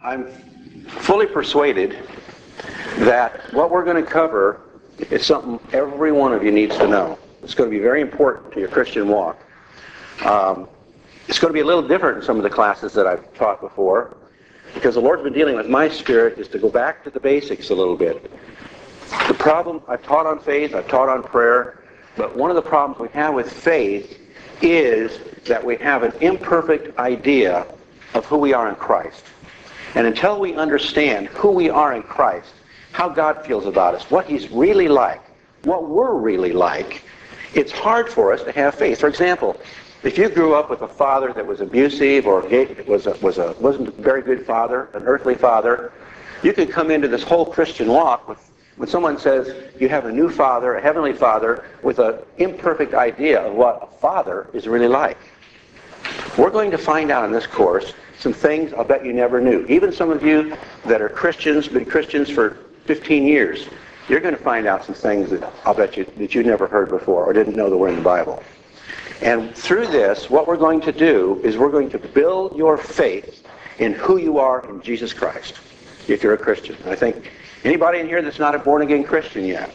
I'm fully persuaded that what we're going to cover is something every one of you needs to know. It's going to be very important to your Christian walk. It's going to be a little different in some of the classes that I've taught before, because the Lord's been dealing with my spirit is to go back to the basics a little bit. The problem, I've taught on faith, I've taught on prayer, but one of the problems we have with faith is that we have an imperfect idea of who we are in Christ. And until we understand who we are in Christ, how God feels about us, what He's really like, what we're really like, it's hard for us to have faith. For example, if you grew up with a father that was abusive or wasn't a very good father, an earthly father, you could come into this whole Christian walk when someone says you have a new father, a heavenly father, with an imperfect idea of what a father is really like. We're going to find out in this course some things I'll bet you never knew. Even some of you that are Christians, been Christians for 15 years, you're going to find out some things that I'll bet you that you never heard before or didn't know that were in the Bible. And through this, what we're going to do is we're going to build your faith in who you are in Jesus Christ, if you're a Christian. I think anybody in here that's not a born-again Christian yet?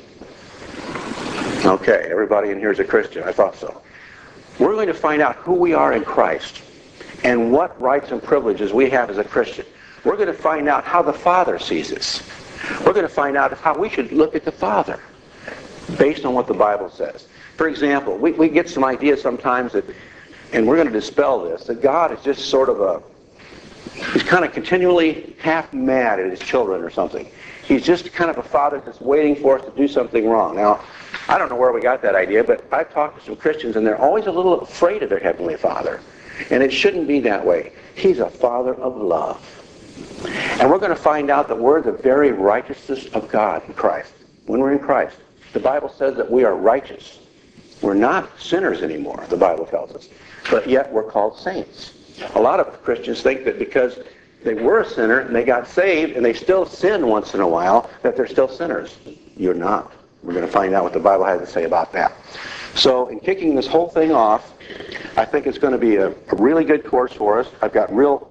Okay, everybody in here is a Christian. I thought so. We're going to find out who we are in Christ and what rights and privileges we have as a Christian. We're going to find out how the Father sees us. We're going to find out how we should look at the Father based on what the Bible says. For example, we get some ideas sometimes that, and we're going to dispel this, that God is just sort of he's kind of continually half mad at his children or something. He's just kind of a father that's waiting for us to do something wrong. Now, I don't know where we got that idea, but I've talked to some Christians and they're always a little afraid of their Heavenly Father. And it shouldn't be that way. He's a Father of love. And we're going to find out that we're the very righteousness of God in Christ. When we're in Christ, the Bible says that we are righteous. We're not sinners anymore, the Bible tells us. But yet we're called saints. A lot of Christians think that because they were a sinner and they got saved and they still sin once in a while, that they're still sinners. You're not. We're going to find out what the Bible has to say about that. So in kicking this whole thing off, I think it's going to be a really good course for us. I've got real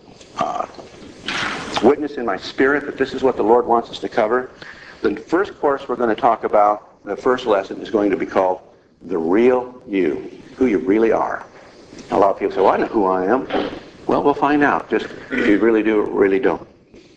witness in my spirit that this is what the Lord wants us to cover. The first course we're going to talk about, the first lesson, is going to be called The Real You, who you really are. A lot of people say, well, I know who I am. Well, we'll find out, just if you really do or really don't.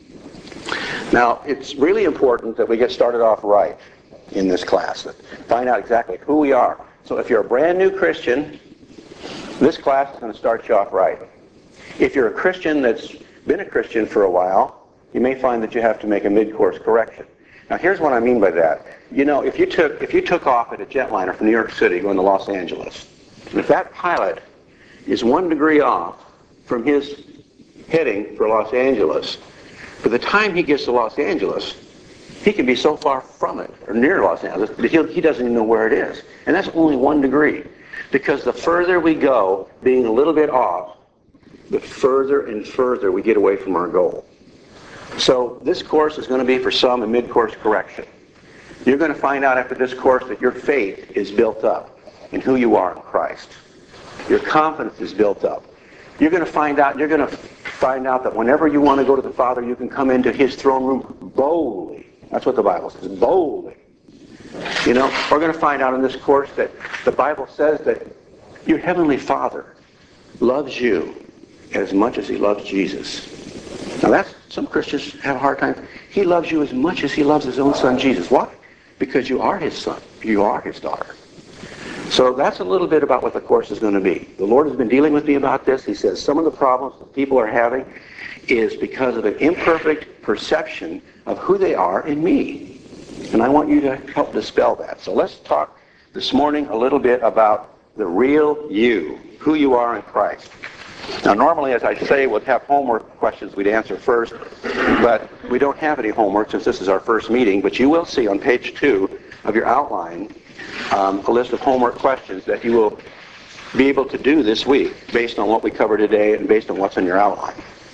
Now, it's really important that we get started off right in this class, find out exactly who we are. So if you're a brand new Christian, this class is going to start you off right. If you're a Christian that's been a Christian for a while, you may find that you have to make a mid-course correction. Now here's what I mean by that. You know, if you took off at a jetliner from New York City going to Los Angeles, and if that pilot is 1 degree off from his heading for Los Angeles, by the time he gets to Los Angeles, he can be so far from it, or near Los Angeles, that he doesn't even know where it is. And that's only 1 degree. Because the further we go, being a little bit off, the further and further we get away from our goal. So this course is going to be for some a mid-course correction. You're going to find out after this course that your faith is built up in who you are in Christ. Your confidence is built up. You're going to find out that whenever you want to go to the Father, you can come into His throne room boldly. That's what the Bible says, boldly. You know, we're going to find out in this course that the Bible says that your Heavenly Father loves you as much as He loves Jesus. Now some Christians have a hard time. He loves you as much as He loves His own Son Jesus. Why? Because you are His son. You are His daughter. So that's a little bit about what the course is going to be. The Lord has been dealing with me about this. He says some of the problems that people are having is because of an imperfect perception of who they are in me. And I want you to help dispel that. So let's talk this morning a little bit about the real you, who you are in Christ. Now normally, as I say, we'd have homework questions we'd answer first, but we don't have any homework since this is our first meeting, but you will see on page 2 of your outline a list of homework questions that you will be able to do this week based on what we cover today and based on what's in your outline.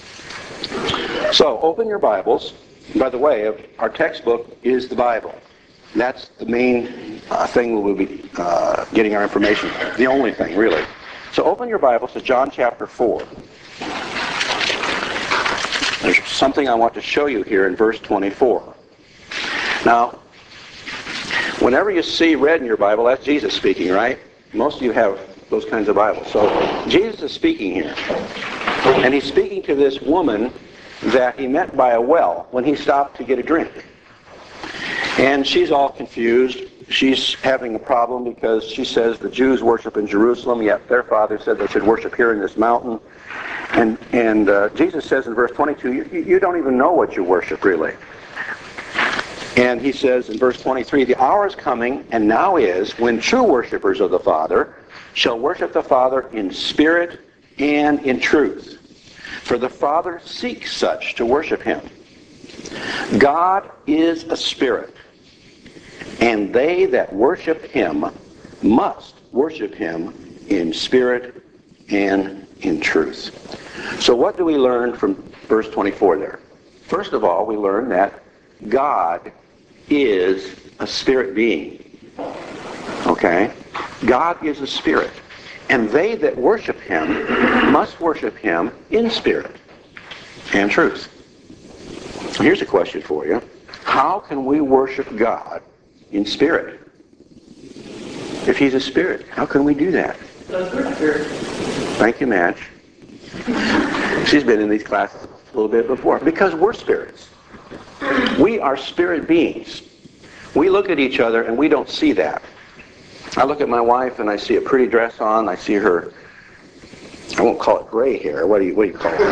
So open your Bibles. By the way, our textbook is the Bible. That's the main thing we'll be getting our information from. The only thing, really. So open your Bibles to John chapter 4. There's something I want to show you here in verse 24. Now, whenever you see red in your Bible, that's Jesus speaking, right? Most of you have those kinds of Bibles. So Jesus is speaking here. And he's speaking to this woman that he met by a well when he stopped to get a drink. And she's all confused. She's having a problem because she says the Jews worship in Jerusalem, yet their father said they should worship here in this mountain. And Jesus says in verse 22, you don't even know what you worship, really. And he says in verse 23, the hour is coming, and now is, when true worshipers of the Father shall worship the Father in spirit and in truth. For the Father seeks such to worship him. God is a spirit, and they that worship him must worship him in spirit and in truth. So what do we learn from verse 24 there? First of all, we learn that God is a spirit being. Okay? God is a spirit. And they that worship him must worship him in spirit and truth. Here's a question for you. How can we worship God in spirit? If he's a spirit, how can we do that? Thank you, Madge. She's been in these classes a little bit before. Because we're spirits. We are spirit beings. We look at each other and we don't see that. I look at my wife and I see a pretty dress on. I see her, I won't call it gray hair. What do you call it?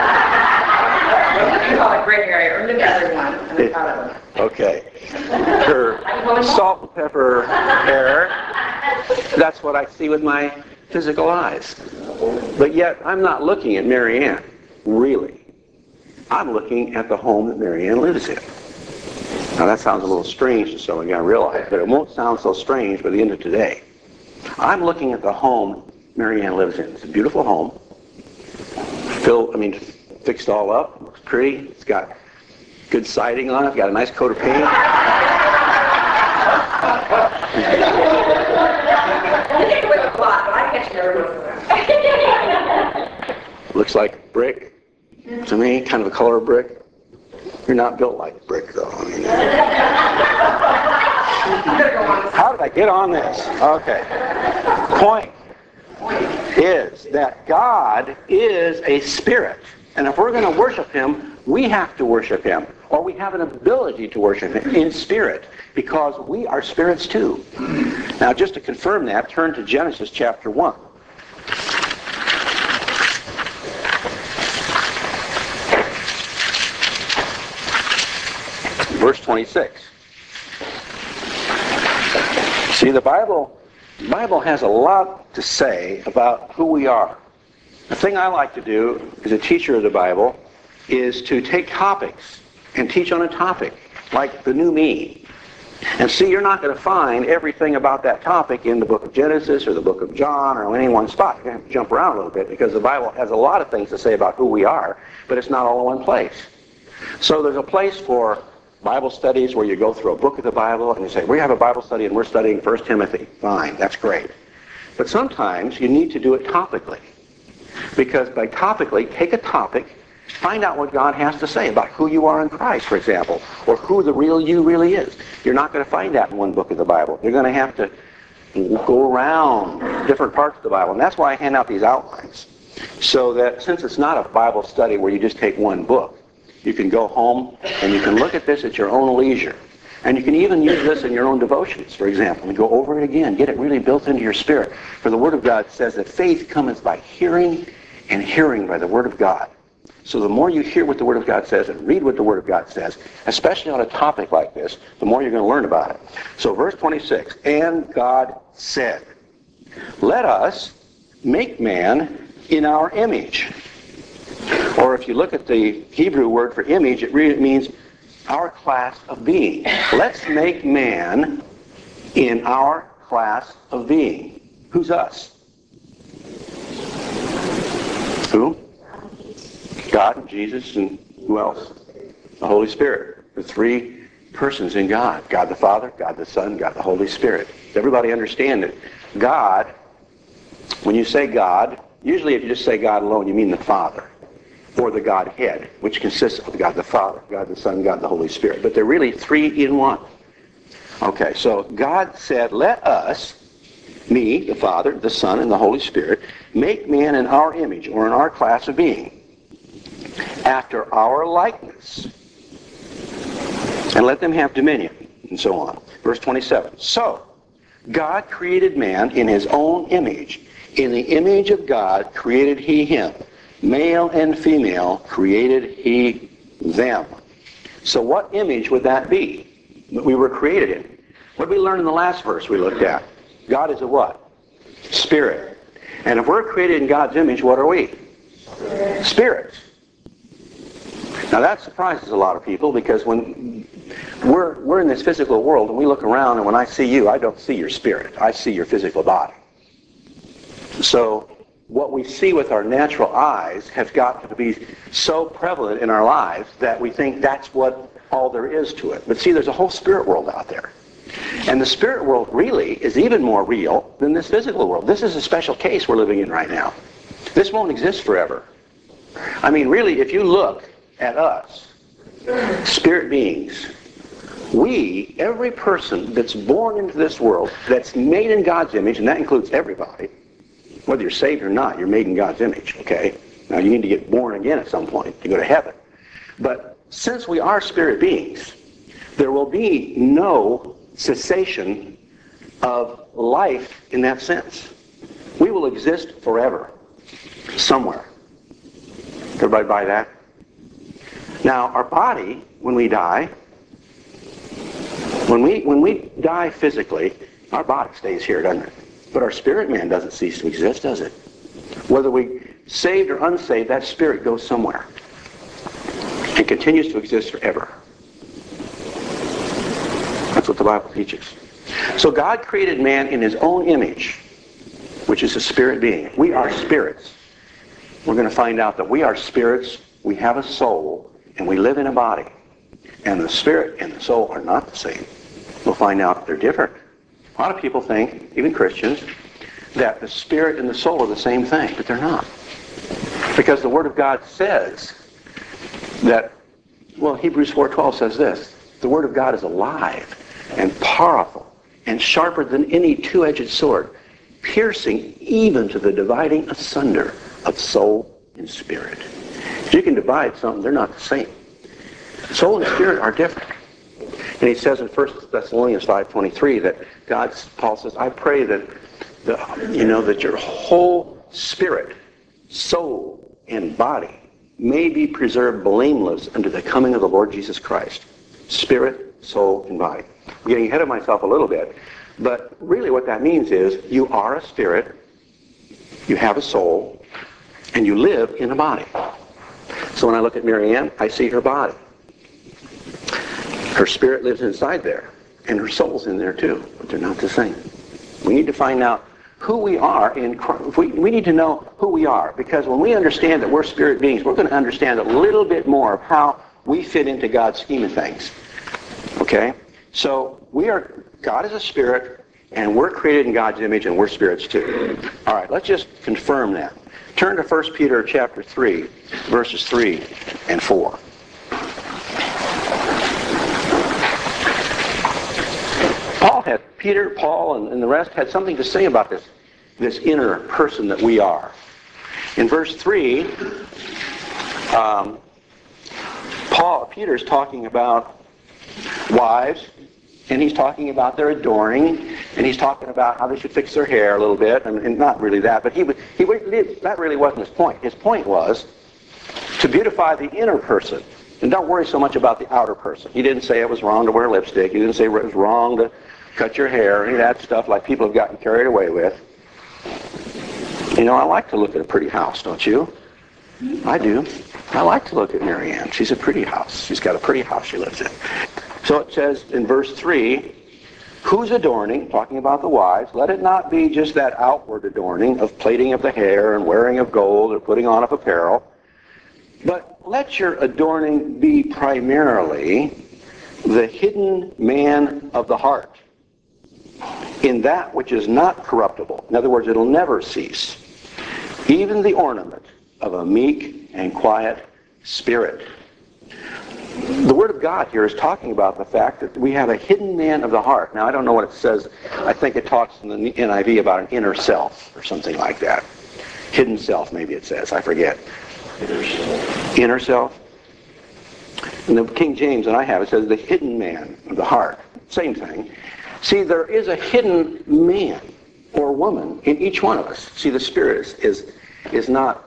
You call it gray hair. I earned another one. I'm proud of it. Okay. Her salt and pepper hair, that's what I see with my physical eyes. But yet, I'm not looking at Mary Ann, really. I'm looking at the home that Mary Ann lives in. Now that sounds a little strange to some of you, I realize, but it won't sound so strange by the end of today. I'm looking at the home Mary Ann lives in. It's a beautiful home. Fixed all up, looks pretty. It's got good siding on it, it's got a nice coat of paint. Looks like brick to me, kind of a color of brick. You're not built like brick, though. How did I get on this? Okay. Point is that God is a spirit. And if we're going to worship him, we have to worship him. Or we have an ability to worship him in spirit. Because we are spirits too. Now, just to confirm that, turn to Genesis chapter 1. Verse 26. See, the Bible has a lot to say about who we are. The thing I like to do as a teacher of the Bible is to take topics and teach on a topic, like the new me. And see, you're not going to find everything about that topic in the book of Genesis or the book of John or in any one spot. You're going to have to jump around a little bit because the Bible has a lot of things to say about who we are, but it's not all in one place. So there's a place for Bible studies where you go through a book of the Bible and you say, we have a Bible study and we're studying 1 Timothy. Fine, that's great. But sometimes you need to do it topically. Because by topically, take a topic, find out what God has to say about who you are in Christ, for example, or who the real you really is. You're not going to find that in one book of the Bible. You're going to have to go around different parts of the Bible. And that's why I hand out these outlines. So that since it's not a Bible study where you just take one book, you can go home and you can look at this at your own leisure. And you can even use this in your own devotions, for example, and go over it again. Get it really built into your spirit. For the Word of God says that faith cometh by hearing, and hearing by the Word of God. So the more you hear what the Word of God says and read what the Word of God says, especially on a topic like this, the more you're going to learn about it. So verse 26, and God said, let us make man in our image. Or if you look at the Hebrew word for image, it really means our class of being. Let's make man in our class of being. Who's us? Who? God and Jesus and who else? The Holy Spirit. The three persons in God. God the Father, God the Son, God the Holy Spirit. Does everybody understand it? God, when you say God, usually if you just say God alone, you mean the Father. or the Godhead, which consists of God the Father, God the Son, God the Holy Spirit. But they're really three in one. Okay, so God said, let us, me, the Father, the Son, and the Holy Spirit, make man in our image, or in our class of being, after our likeness, and let them have dominion, and so on. Verse 27. So, God created man in his own image. In the image of God created he him. Male and female created he them. So what image would that be that we were created in? What did we learn in the last verse we looked at? God is a what? Spirit. And if we're created in God's image, what are we? Spirits. Now that surprises a lot of people, because when we're in this physical world and we look around, and when I see you, I don't see your spirit. I see your physical body. So what we see with our natural eyes has got to be so prevalent in our lives that we think that's what all there is to it. But see, there's a whole spirit world out there. And the spirit world really is even more real than this physical world. This is a special case we're living in right now. This won't exist forever. I mean, really, if you look at us, spirit beings, every person that's born into this world, that's made in God's image, and that includes everybody, whether you're saved or not, you're made in God's image, okay? Now, you need to get born again at some point to go to heaven. But since we are spirit beings, there will be no cessation of life in that sense. We will exist forever, somewhere. Everybody buy that? Now, our body, when we die, when we die physically, our body stays here, doesn't it? But our spirit man doesn't cease to exist, does it? Whether we saved or unsaved, that spirit goes somewhere and continues to exist forever. That's what the Bible teaches. So God created man in his own image, which is a spirit being. We are spirits. We're going to find out that we are spirits, we have a soul, and we live in a body. And the spirit and the soul are not the same. We'll find out they're different. A lot of people think, even Christians, that the spirit and the soul are the same thing, but they're not. Because the Word of God says that, well, Hebrews 4:12 says this, the Word of God is alive and powerful and sharper than any two-edged sword, piercing even to the dividing asunder of soul and spirit. If you can divide something, they're not the same. Soul and spirit are different. And he says in 1 Thessalonians 5:23 that Paul says, I pray that that your whole spirit, soul, and body may be preserved blameless unto the coming of the Lord Jesus Christ. Spirit, soul, and body. I'm getting ahead of myself a little bit, but really what that means is you are a spirit, you have a soul, and you live in a body. So when I look at Mary Ann, I see her body. Her spirit lives inside there, and her soul's in there too, but they're not the same. We need to find out who we are in Christ. We need to know who we are, because when we understand that we're spirit beings, we're going to understand a little bit more of how we fit into God's scheme of things. Okay? So God is a spirit, and we're created in God's image, and we're spirits too. All right, let's just confirm that. Turn to 1 Peter chapter 3, verses 3 and 4. Peter, Paul, and the rest had something to say about this inner person that we are. In verse 3, Peter's talking about wives, and he's talking about their adorning, and he's talking about how they should fix their hair a little bit, and not really that, but that really wasn't his point. His point was to beautify the inner person, and don't worry so much about the outer person. He didn't say it was wrong to wear lipstick. He didn't say it was wrong to cut your hair, any of that stuff like people have gotten carried away with. You know, I like to look at a pretty house, don't you? I do. I like to look at Mary Ann. She's a pretty house. She's got a pretty house she lives in. So it says in verse 3, whose adorning, talking about the wives, let it not be just that outward adorning of plaiting of the hair and wearing of gold or putting on of apparel, but let your adorning be primarily the hidden man of the heart, in that which is not corruptible. In other words, it'll never cease. Even the ornament of a meek and quiet spirit. The Word of God here is talking about the fact that we have a hidden man of the heart. Now, I don't know what it says. I think it talks in the NIV about an inner self or something like that. Hidden self, maybe it says. I forget. Inner self. In the King James that I have, it says the hidden man of the heart. Same thing. See, there is a hidden man or woman in each one of us. See, the Spirit is not...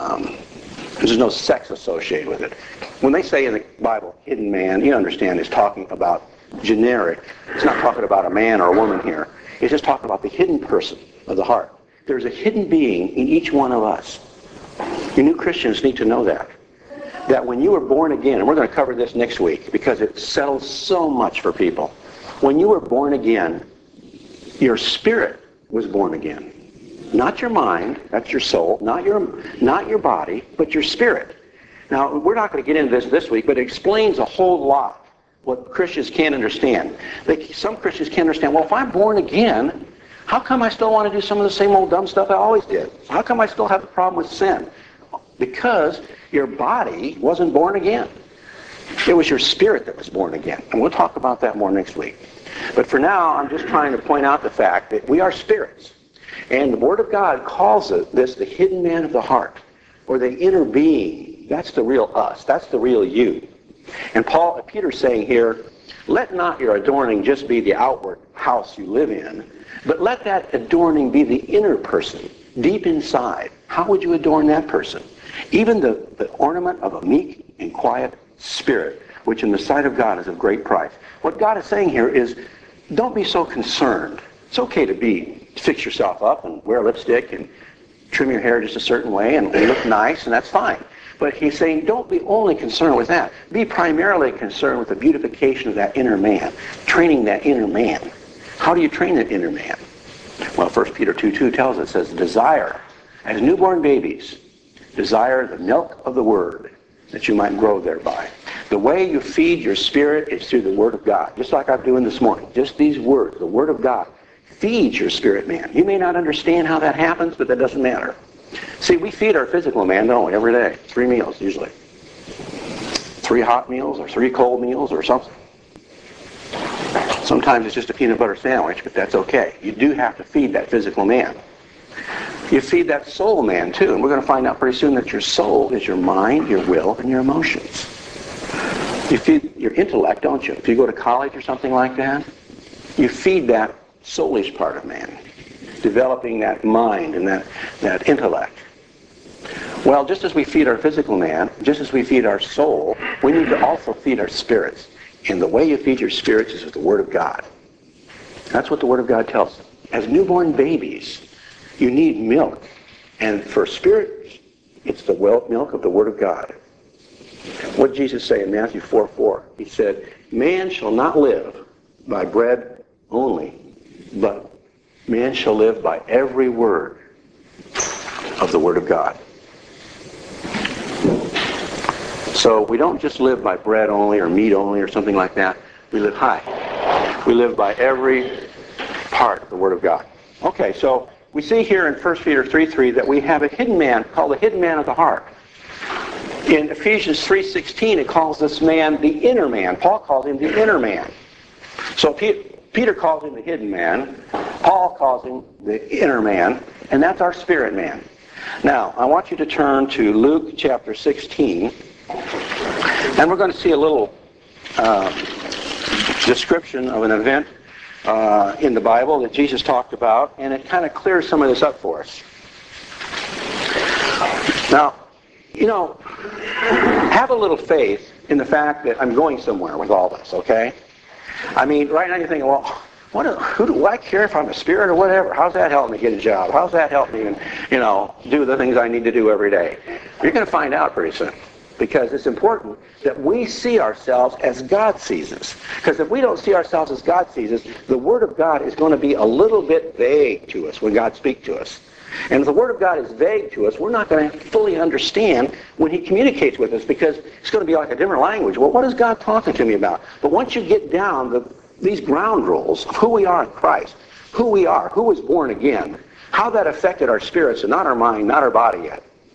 there's no sex associated with it. When they say in the Bible, hidden man, you understand it's talking about generic. It's not talking about a man or a woman here. It's just talking about the hidden person of the heart. There's a hidden being in each one of us. You new Christians need to know that. That when you were born again, and we're going to cover this next week because it settles so much for people. When you were born again, your spirit was born again. Not your mind, that's your soul, not your body, but your spirit. Now, we're not going to get into this week, but it explains a whole lot what Christians can't understand. Some Christians can't understand, well, if I'm born again, how come I still want to do some of the same old dumb stuff I always did? How come I still have a problem with sin? Because your body wasn't born again. It was your spirit that was born again. And we'll talk about that more next week. But for now, I'm just trying to point out the fact that we are spirits. And the Word of God calls this the hidden man of the heart, or the inner being. That's the real us. That's the real you. And Peter's saying here, let not your adorning just be the outward house you live in, but let that adorning be the inner person, deep inside. How would you adorn that person? Even the ornament of a meek and quiet spirit, which in the sight of God is of great price. What God is saying here is, don't be so concerned. It's okay to fix yourself up and wear lipstick and trim your hair just a certain way and look nice, and that's fine. But he's saying, don't be only concerned with that. Be primarily concerned with the beautification of that inner man, training that inner man. How do you train that inner man? Well, 1 Peter 2:2 tells us, it says, desire, as newborn babies, desire the milk of the Word, that you might grow thereby. The way you feed your spirit is through the Word of God, just like I'm doing this morning. Just these words, the Word of God, feeds your spirit man. You may not understand how that happens, but that doesn't matter. See, we feed our physical man, don't we, every day. 3 meals, usually. 3 hot meals, or 3 cold meals, or something. Sometimes it's just a peanut butter sandwich, but that's okay. You do have to feed that physical man. You feed that soul man, too, and we're going to find out pretty soon that your soul is your mind, your will, and your emotions. You feed your intellect, don't you? If you go to college or something like that, you feed that soulish part of man, developing that mind and that intellect. Well, just as we feed our physical man, just as we feed our soul, we need to also feed our spirits. And the way you feed your spirits is with the Word of God. That's what the Word of God tells us. As newborn babies, you need milk. And for spirit, it's the milk of the Word of God. What did Jesus say in Matthew 4:4? He said, man shall not live by bread only, but man shall live by every word of the Word of God. So we don't just live by bread only or meat only or something like that. We live high. We live by every part of the Word of God. Okay, so we see here in 1 Peter 3:3 that we have a hidden man called the hidden man of the heart. In Ephesians 3:16, it calls this man the inner man. Paul calls him the inner man. So Peter calls him the hidden man. Paul calls him the inner man. And that's our spirit man. Now, I want you to turn to Luke chapter 16. And we're going to see a little description of an event in the Bible that Jesus talked about. And it kind of clears some of this up for us. Now, you know, have a little faith in the fact that I'm going somewhere with all this, okay? I mean, right now you're thinking, well, who do I care if I'm a spirit or whatever? How's that help me get a job? How's that help me, do the things I need to do every day? You're going to find out pretty soon. Because it's important that we see ourselves as God sees us. Because if we don't see ourselves as God sees us, the Word of God is going to be a little bit vague to us when God speaks to us. And if the Word of God is vague to us, we're not going to fully understand when He communicates with us, because it's going to be like a different language. Well, what is God talking to me about? But once you get down these ground rules of who we are in Christ, who we are, who was born again, how that affected our spirits and not our mind, not our body yet,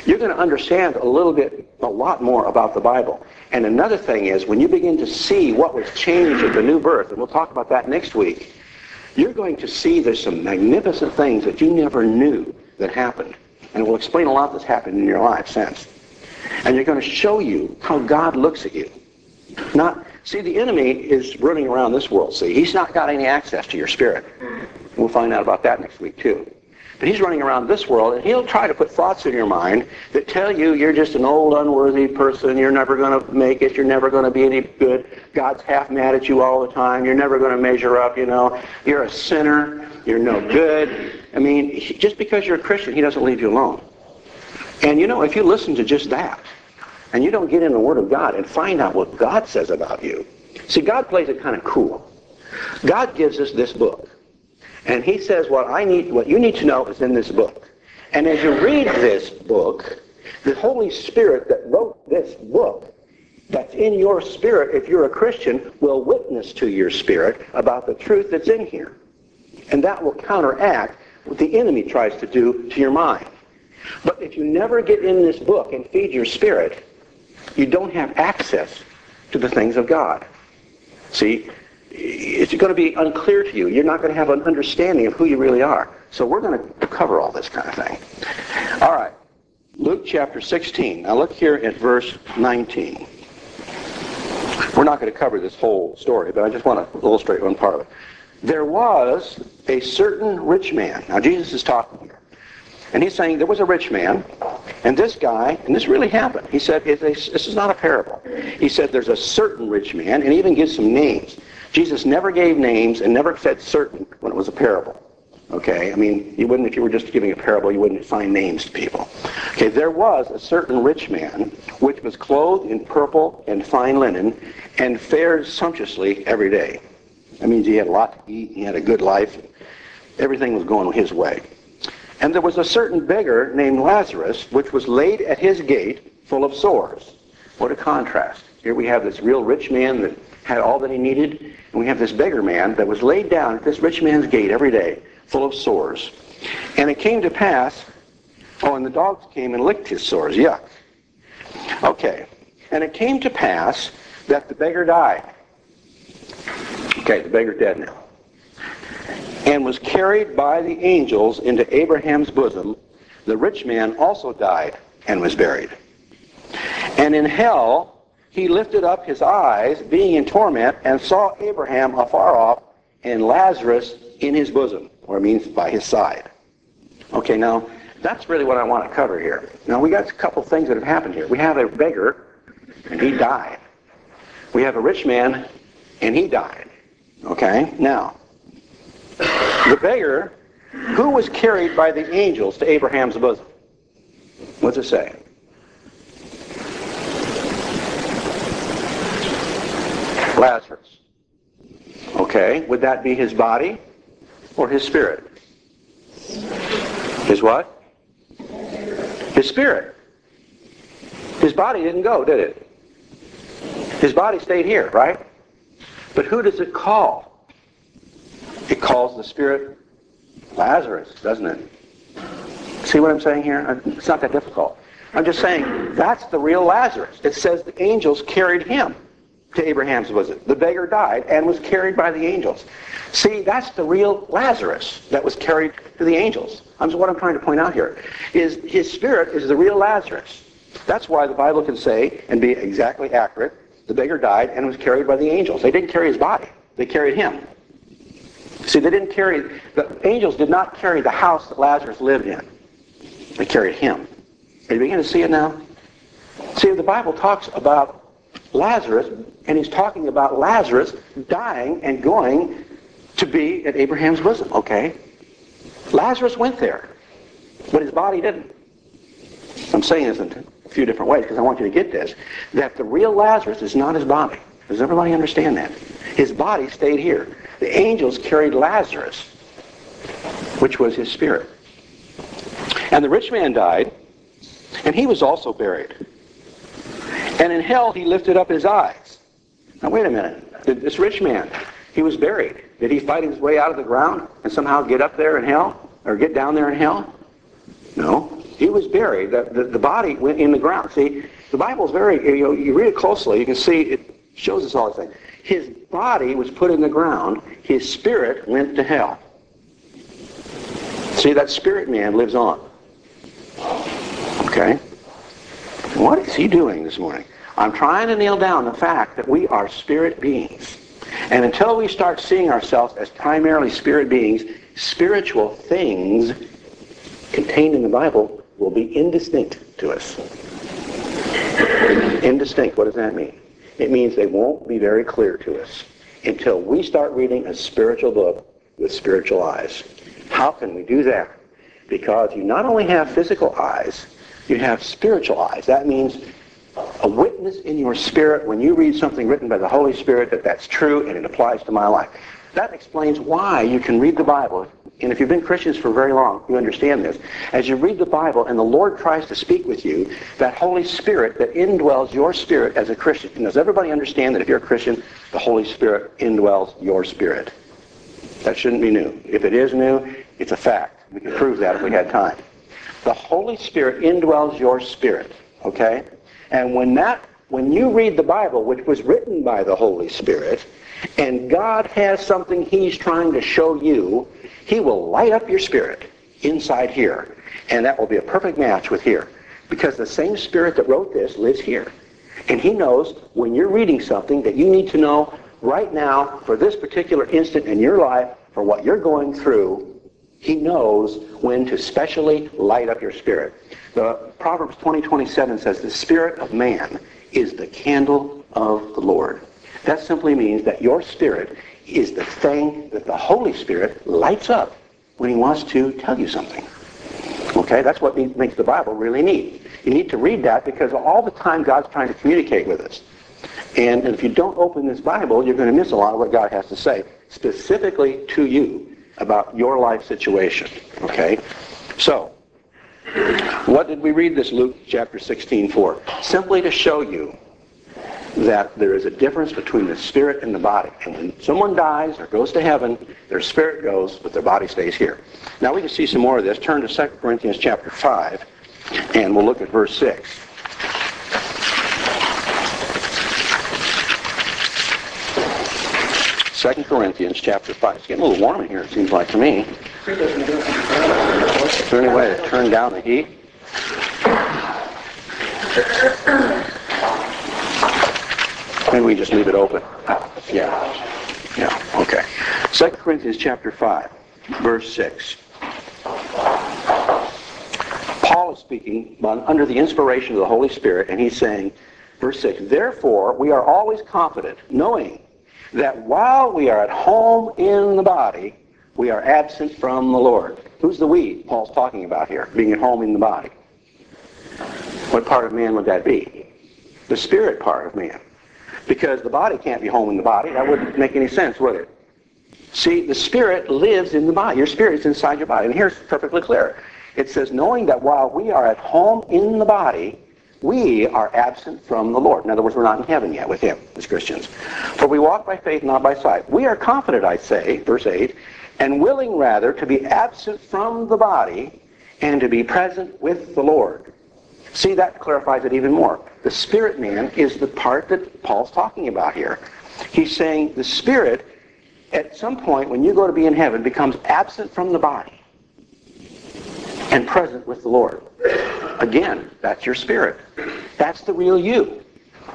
you're going to understand a lot more about the Bible. And another thing is, when you begin to see what was changed at the new birth, and we'll talk about that next week, you're going to see there's some magnificent things that you never knew that happened. And we'll explain a lot that's happened in your life since. And you're going to show you how God looks at you. See, the enemy is running around this world, see. He's not got any access to your spirit. We'll find out about that next week, too. But he's running around this world, and he'll try to put thoughts in your mind that tell you you're just an old, unworthy person, you're never going to make it, you're never going to be any good, God's half mad at you all the time, you're never going to measure up, you're a sinner, you're no good. I mean, just because you're a Christian, he doesn't leave you alone. And if you listen to just that, and you don't get in the Word of God and find out what God says about you. See, God plays it kind of cool. God gives us this book. And he says, what you need to know is in this book. And as you read this book, the Holy Spirit that wrote this book, that's in your spirit, if you're a Christian, will witness to your spirit about the truth that's in here. And that will counteract what the enemy tries to do to your mind. But if you never get in this book and feed your spirit, you don't have access to the things of God. See, it's going to be unclear to you. You're not going to have an understanding of who you really are. So we're going to cover all this kind of thing. All right. Luke chapter 16. Now look here at verse 19. We're not going to cover this whole story, but I just want to illustrate one part of it. There was a certain rich man. Now Jesus is talking here. And he's saying there was a rich man, and this guy, and this really happened. He said, this is not a parable. He said there's a certain rich man, and he even gives some names. Jesus never gave names and never said certain when it was a parable. Okay? I mean, you wouldn't, if you were just giving a parable, you wouldn't assign names to people. Okay, there was a certain rich man, which was clothed in purple and fine linen, and fared sumptuously every day. That means he had a lot to eat, he had a good life, everything was going his way. And there was a certain beggar named Lazarus, which was laid at his gate full of sores. What a contrast. Here we have this real rich man that had all that he needed, and we have this beggar man that was laid down at this rich man's gate every day, full of sores. And it came to pass, and the dogs came and licked his sores. Yuck. Okay. And it came to pass that the beggar died. Okay, the beggar's dead now. And was carried by the angels into Abraham's bosom. The rich man also died and was buried. And in hell he lifted up his eyes, being in torment, and saw Abraham afar off, and Lazarus in his bosom, or it means by his side. Okay, now, that's really what I want to cover here. Now, we got a couple things that have happened here. We have a beggar, and he died. We have a rich man, and he died. Okay, now, the beggar, who was carried by the angels to Abraham's bosom? What's it say? Lazarus. Okay, would that be his body or his spirit? His what? His spirit. His body didn't go, did it? His body stayed here, right? But who does it call? It calls the spirit Lazarus, doesn't it? See what I'm saying here? It's not that difficult. I'm just saying that's the real Lazarus. It says the angels carried him to Abraham's bosom. The beggar died and was carried by the angels. See, that's the real Lazarus that was carried to the angels. What I'm trying to point out here is his spirit is the real Lazarus. That's why the Bible can say and be exactly accurate. The beggar died and was carried by the angels. They didn't carry his body. They carried him. See, the angels did not carry the house that Lazarus lived in. They carried him. Are you beginning to see it now? See, the Bible talks about Lazarus, and he's talking about Lazarus dying and going to be at Abraham's bosom, okay? Lazarus went there, but his body didn't. I'm saying this in a few different ways because I want you to get this, that the real Lazarus is not his body. Does everybody understand that? His body stayed here. The angels carried Lazarus, which was his spirit. And the rich man died, and he was also buried. And in hell he lifted up his eyes. Now wait a minute. This rich man, he was buried. Did he fight his way out of the ground and somehow get up there in hell? Or get down there in hell? No. He was buried. The body went in the ground. See, the Bible is very, you read it closely, you can see it shows us all the things. His body was put in the ground. His spirit went to hell. See, that spirit man lives on. Okay? What is he doing this morning? I'm trying to nail down the fact that we are spirit beings. And until we start seeing ourselves as primarily spirit beings, spiritual things contained in the Bible will be indistinct to us. Indistinct, what does that mean? It means they won't be very clear to us until we start reading a spiritual book with spiritual eyes. How can we do that? Because you not only have physical eyes, you have spiritual eyes. That means a witness in your spirit when you read something written by the Holy Spirit that that's true and it applies to my life. That explains why you can read the Bible. And if you've been Christians for very long, you understand this. As you read the Bible and the Lord tries to speak with you, that Holy Spirit that indwells your spirit as a Christian. And does everybody understand that if you're a Christian, the Holy Spirit indwells your spirit? That shouldn't be new. If it is new, it's a fact. We can prove that if we had time. The Holy Spirit indwells your spirit, okay? And when you read the Bible, which was written by the Holy Spirit, and God has something He's trying to show you, He will light up your spirit inside here. And that will be a perfect match with here. Because the same Spirit that wrote this lives here. And He knows when you're reading something that you need to know right now, for this particular instant in your life, for what you're going through, He knows when to specially light up your spirit. The Proverbs 20:27 says, the spirit of man is the candle of the Lord. That simply means that your spirit is the thing that the Holy Spirit lights up when He wants to tell you something. Okay, that's what makes the Bible really neat. You need to read that because all the time God's trying to communicate with us. And if you don't open this Bible, you're going to miss a lot of what God has to say, specifically to you about your life situation. Okay? So, what did we read this Luke chapter 16 for? Simply to show you that there is a difference between the spirit and the body. And when someone dies or goes to heaven, their spirit goes, but their body stays here. Now we can see some more of this. Turn to 2 Corinthians chapter 5, and we'll look at verse 6. 2 Corinthians chapter 5. It's getting a little warm in here, it seems like to me. Is there any way to turn down the heat? Maybe we just leave it open. Yeah, okay. 2 Corinthians chapter 5, verse 6. Paul is speaking under the inspiration of the Holy Spirit, and he's saying, verse 6, therefore we are always confident, knowing that while we are at home in the body, we are absent from the Lord. Who's the we Paul's talking about here, being at home in the body? What part of man would that be? The spirit part of man. Because the body can't be home in the body. That wouldn't make any sense, would it? See, the spirit lives in the body. Your spirit is inside your body. And here's perfectly clear. It says, knowing that while we are at home in the body, we are absent from the Lord. In other words, we're not in heaven yet with Him as Christians. For we walk by faith, not by sight. We are confident, I say, verse 8, and willing rather to be absent from the body and to be present with the Lord. See, that clarifies it even more. The spirit man is the part that Paul's talking about here. He's saying the spirit, at some point when you go to be in heaven, becomes absent from the body and present with the Lord. Again, that's your spirit. That's the real you.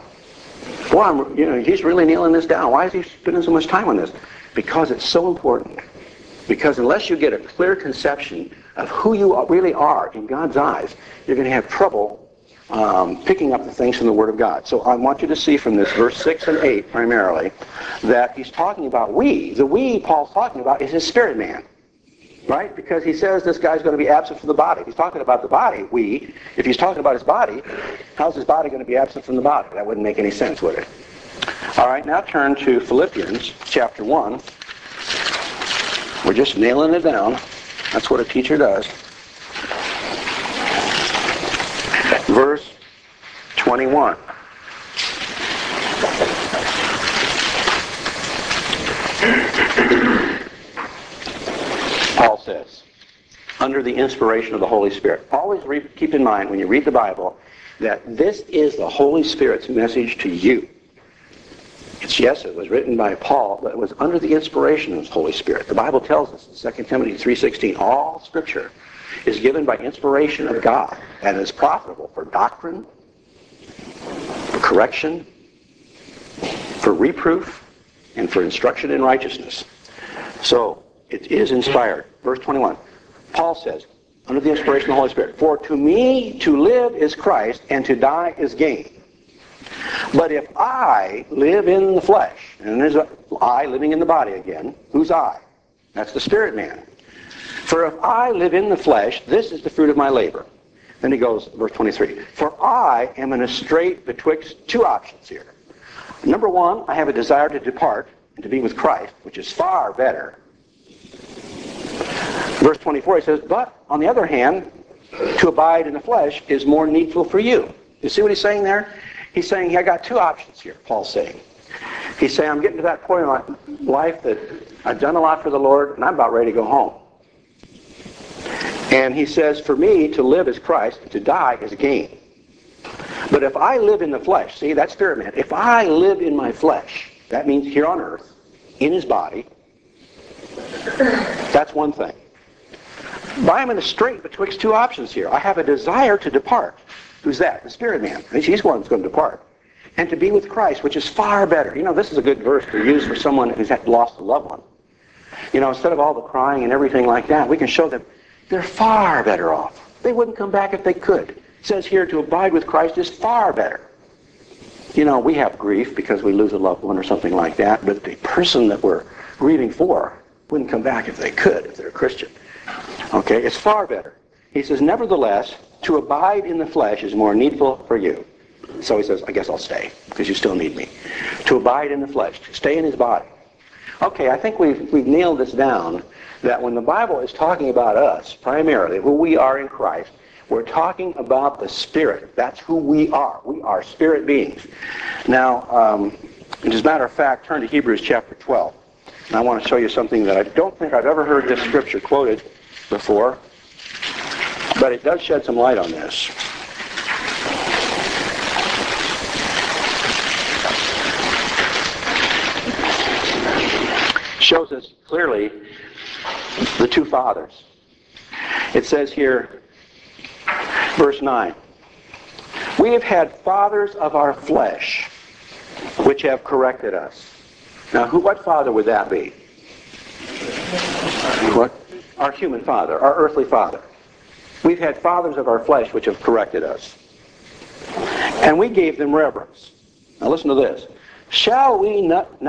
Boy, he's really nailing this down. Why is he spending so much time on this? Because it's so important. Because unless you get a clear conception of who you really are in God's eyes, you're going to have trouble picking up the things from the Word of God. So I want you to see from this verse 6 and 8 primarily that he's talking about we. The we Paul's talking about is his spirit man. Right? Because he says this guy's going to be absent from the body. He's talking about the body, we. If he's talking about his body, how's his body going to be absent from the body? That wouldn't make any sense, would it? All right, now turn to Philippians chapter 1. We're just nailing it down. That's what a teacher does. Verse 21. Paul says, under under the inspiration of the Holy Spirit. Always keep in mind when you read the Bible that this is the Holy Spirit's message to you. Yes, it was written by Paul, but it was under the inspiration of the Holy Spirit. The Bible tells us in 2 Timothy 3:16, all Scripture is given by inspiration of God and is profitable for doctrine, for correction, for reproof, and for instruction in righteousness. So, it is inspired. Verse 21, Paul says, under the inspiration of the Holy Spirit, for to me to live is Christ, and to die is gain. But if I live in the flesh, and there's an I living in the body again, who's I? That's the spirit man. For if I live in the flesh, this is the fruit of my labor. Then he goes, verse 23, for I am in a strait betwixt two options here. Number one, I have a desire to depart and to be with Christ, which is far better. Verse 24, he says, but on the other hand, to abide in the flesh is more needful for you. You see what he's saying there? He's saying, I got two options here, Paul's saying. He's saying, I'm getting to that point in my life that I've done a lot for the Lord, and I'm about ready to go home. And he says, for me, to live is Christ, to die is gain. But if I live in the flesh, see, that's spirit man. If I live in my flesh, that means here on earth, in his body, that's one thing. But I'm in a strait betwixt two options here. I have a desire to depart. Who's that? The spirit man. He's one that's going to depart. And to be with Christ, which is far better. You know, this is a good verse to use for someone who's lost a loved one. You know, instead of all the crying and everything like that, we can show them they're far better off. They wouldn't come back if they could. It says here to abide with Christ is far better. You know, we have grief because we lose a loved one or something like that, but the person that we're grieving for wouldn't come back if they could, if they're a Christian. Okay, it's far better. He says, nevertheless, to abide in the flesh is more needful for you. So he says, I guess I'll stay, because you still need me. To abide in the flesh, to stay in his body. Okay, I think we've nailed this down, that when the Bible is talking about us, primarily, who we are in Christ, we're talking about the Spirit. That's who we are. We are spirit beings. Now, as a matter of fact, turn to Hebrews chapter 12. And I want to show you something that I don't think I've ever heard this scripture quoted before, but it does shed some light on this. Shows us clearly the two fathers. It says here, verse 9, we have had fathers of our flesh, which have corrected us. Now, what father would that be? What? Our human father, our earthly father. We've had fathers of our flesh which have corrected us. And we gave them reverence. Now listen to this. Shall we not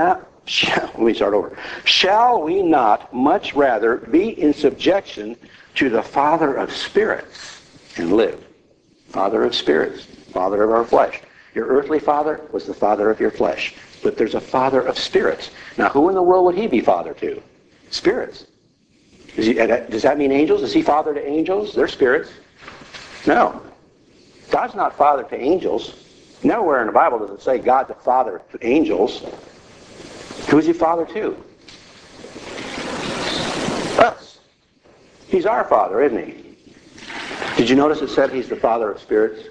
much rather be in subjection to the Father of spirits and live? Father of spirits, Father of our flesh. Your earthly father was the father of your flesh. But there's a Father of spirits. Now who in the world would he be father to? Spirits. Does that mean angels? Is he father to angels? They're spirits. No. God's not father to angels. Nowhere in the Bible does it say God's a father to angels. Who's he father to? Us. He's our father, isn't he? Did you notice it said he's the father of spirits?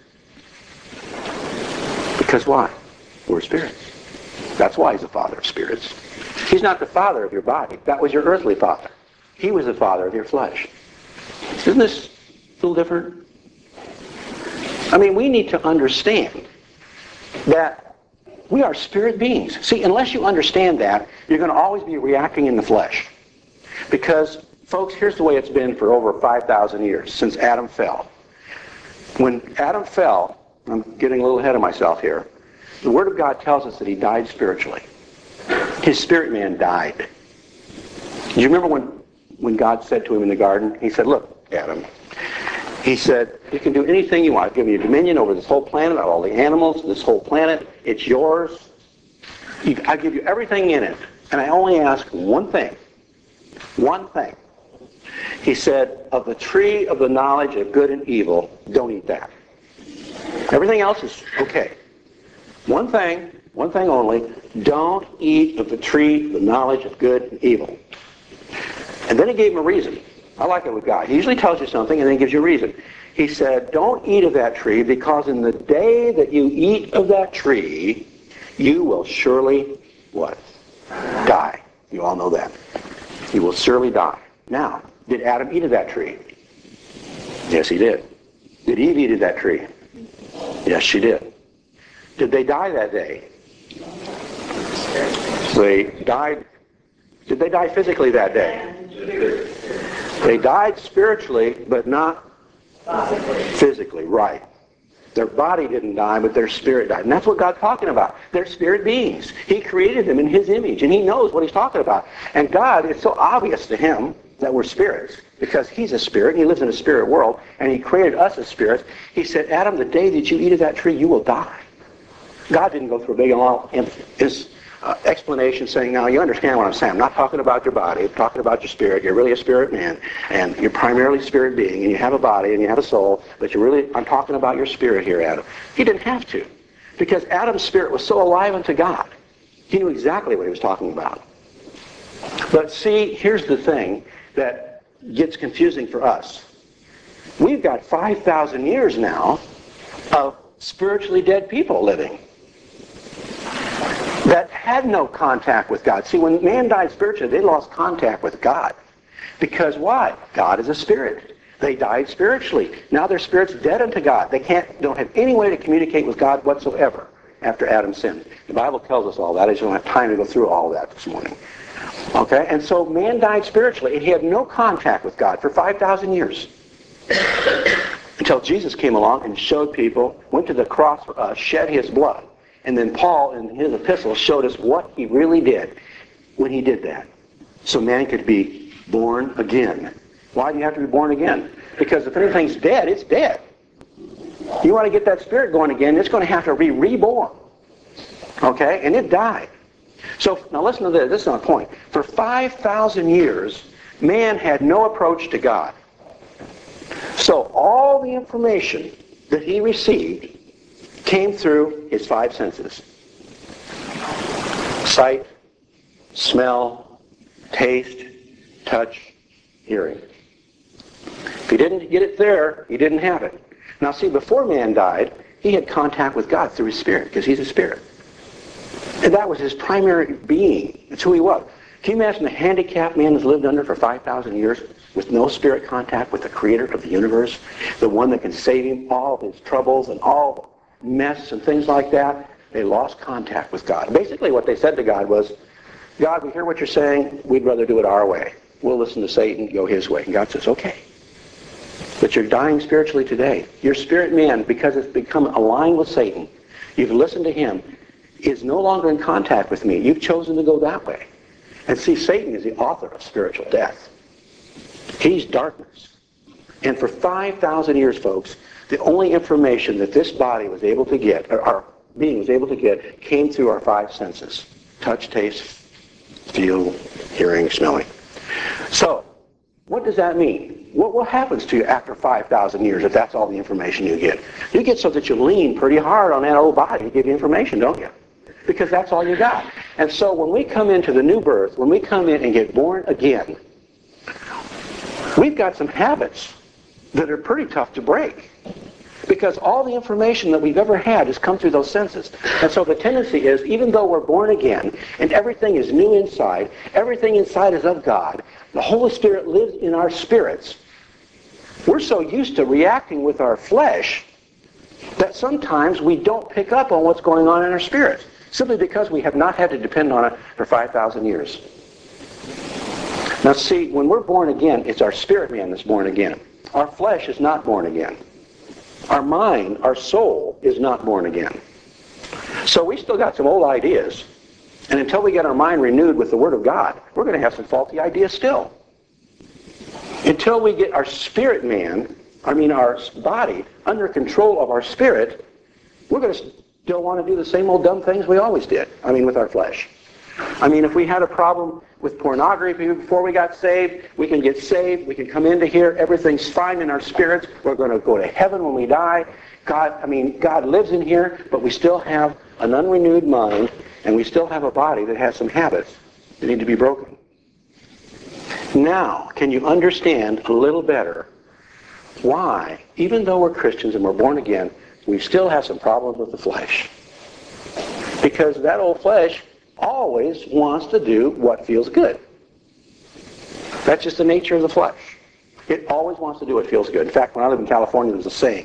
Because why? We're spirits. That's why he's the father of spirits. He's not the father of your body. That was your earthly father. He was the father of your flesh. Isn't this a little different? I mean, we need to understand that we are spirit beings. See, unless you understand that, you're going to always be reacting in the flesh. Because, folks, here's the way it's been for over 5,000 years, since Adam fell. When Adam fell, I'm getting a little ahead of myself here, the Word of God tells us that he died spiritually. His spirit man died. Do you remember when God said to him in the garden, he said, look, Adam, he said, you can do anything you want. I've given you dominion over this whole planet, all the animals, this whole planet. It's yours. I give you everything in it. And I only ask one thing. One thing. He said, of the tree of the knowledge of good and evil, don't eat that. Everything else is okay. One thing only, don't eat of the tree of the knowledge of good and evil. And then he gave him a reason. I like it with God. He usually tells you something and then gives you a reason. He said, don't eat of that tree, because in the day that you eat of that tree, you will surely, what? Die. You all know that. You will surely die. Now, did Adam eat of that tree? Yes, he did. Did Eve eat of that tree? Yes, she did. Did they die that day? They died. Did they die physically that day? They died spiritually, but not physically, right. Their body didn't die, but their spirit died. And that's what God's talking about. They're spirit beings. He created them in His image, and He knows what He's talking about. And God, it's so obvious to Him that we're spirits, because He's a spirit, and He lives in a spirit world, and He created us as spirits. He said, Adam, the day that you eat of that tree, you will die. God didn't go through a big long explanation saying, now you understand what I'm saying. I'm not talking about your body. I'm talking about your spirit. You're really a spirit man, and you're primarily a spirit being, and you have a body and you have a soul, but I'm talking about your spirit here, Adam. He didn't have to, because Adam's spirit was so alive unto God. He knew exactly what he was talking about. But see, here's the thing that gets confusing for us. We've got 5,000 years now of spiritually dead people living that had no contact with God. See, when man died spiritually, they lost contact with God. Because why? God is a spirit. They died spiritually. Now their spirit's dead unto God. They don't have any way to communicate with God whatsoever after Adam sinned. The Bible tells us all that. I just don't have time to go through all of that this morning. Okay? And so man died spiritually, and he had no contact with God for 5,000 years. Until Jesus came along and showed people, went to the cross for us, shed His blood. And then Paul, in his epistle, showed us what he really did when he did that. So man could be born again. Why do you have to be born again? Because if anything's dead, it's dead. You want to get that spirit going again, it's going to have to be reborn. Okay? And it died. So, now listen to this. This is my point. For 5,000 years, man had no approach to God. So all the information that he received came through his 5 senses. Sight, smell, taste, touch, hearing. If he didn't get it there, he didn't have it. Now see, before man died, he had contact with God through his spirit, because he's a spirit. And that was his primary being. That's who he was. Can you imagine the handicapped man that's lived under for 5,000 years with no spirit contact with the creator of the universe, the one that can save him all of his troubles and all mess and things like that? They lost contact with God. Basically what they said to God was, God, we hear what you're saying, we'd rather do it our way. We'll listen to Satan, go his way. And God says, okay. But you're dying spiritually today. Your spirit man, because it's become aligned with Satan, you've listened to him, is no longer in contact with me. You've chosen to go that way. And see, Satan is the author of spiritual death. He's darkness. And for 5,000 years, folks, the only information that this body was able to get, or our being was able to get, came through our 5 senses. Touch, taste, feel, hearing, smelling. So, what does that mean? What happens to you after 5,000 years if that's all the information you get? You get so that you lean pretty hard on that old body to give you information, don't you? Because that's all you got. And so when we come into the new birth, when we come in and get born again, we've got some habits that are pretty tough to break. Because all the information that we've ever had has come through those senses. And so the tendency is, even though we're born again, and everything is new inside, everything inside is of God, the Holy Spirit lives in our spirits, we're so used to reacting with our flesh that sometimes we don't pick up on what's going on in our spirits, simply because we have not had to depend on it for 5,000 years. Now see, when we're born again, it's our spirit man that's born again. Our flesh is not born again. Our mind, our soul, is not born again. So we still got some old ideas. And until we get our mind renewed with the Word of God, we're going to have some faulty ideas still. Until we get our spirit man, our body, under control of our spirit, we're going to still want to do the same old dumb things we always did. With our flesh. If we had a problem with pornography before we got saved, we can get saved, we can come into here, everything's fine in our spirits, we're going to go to heaven when we die. God lives in here, but we still have an unrenewed mind, and we still have a body that has some habits that need to be broken. Now, can you understand a little better why, even though we're Christians and we're born again, we still have some problems with the flesh? Because that old flesh always wants to do what feels good. That's just the nature of the flesh. It always wants to do what feels good. In fact, when I lived in California, there was a saying,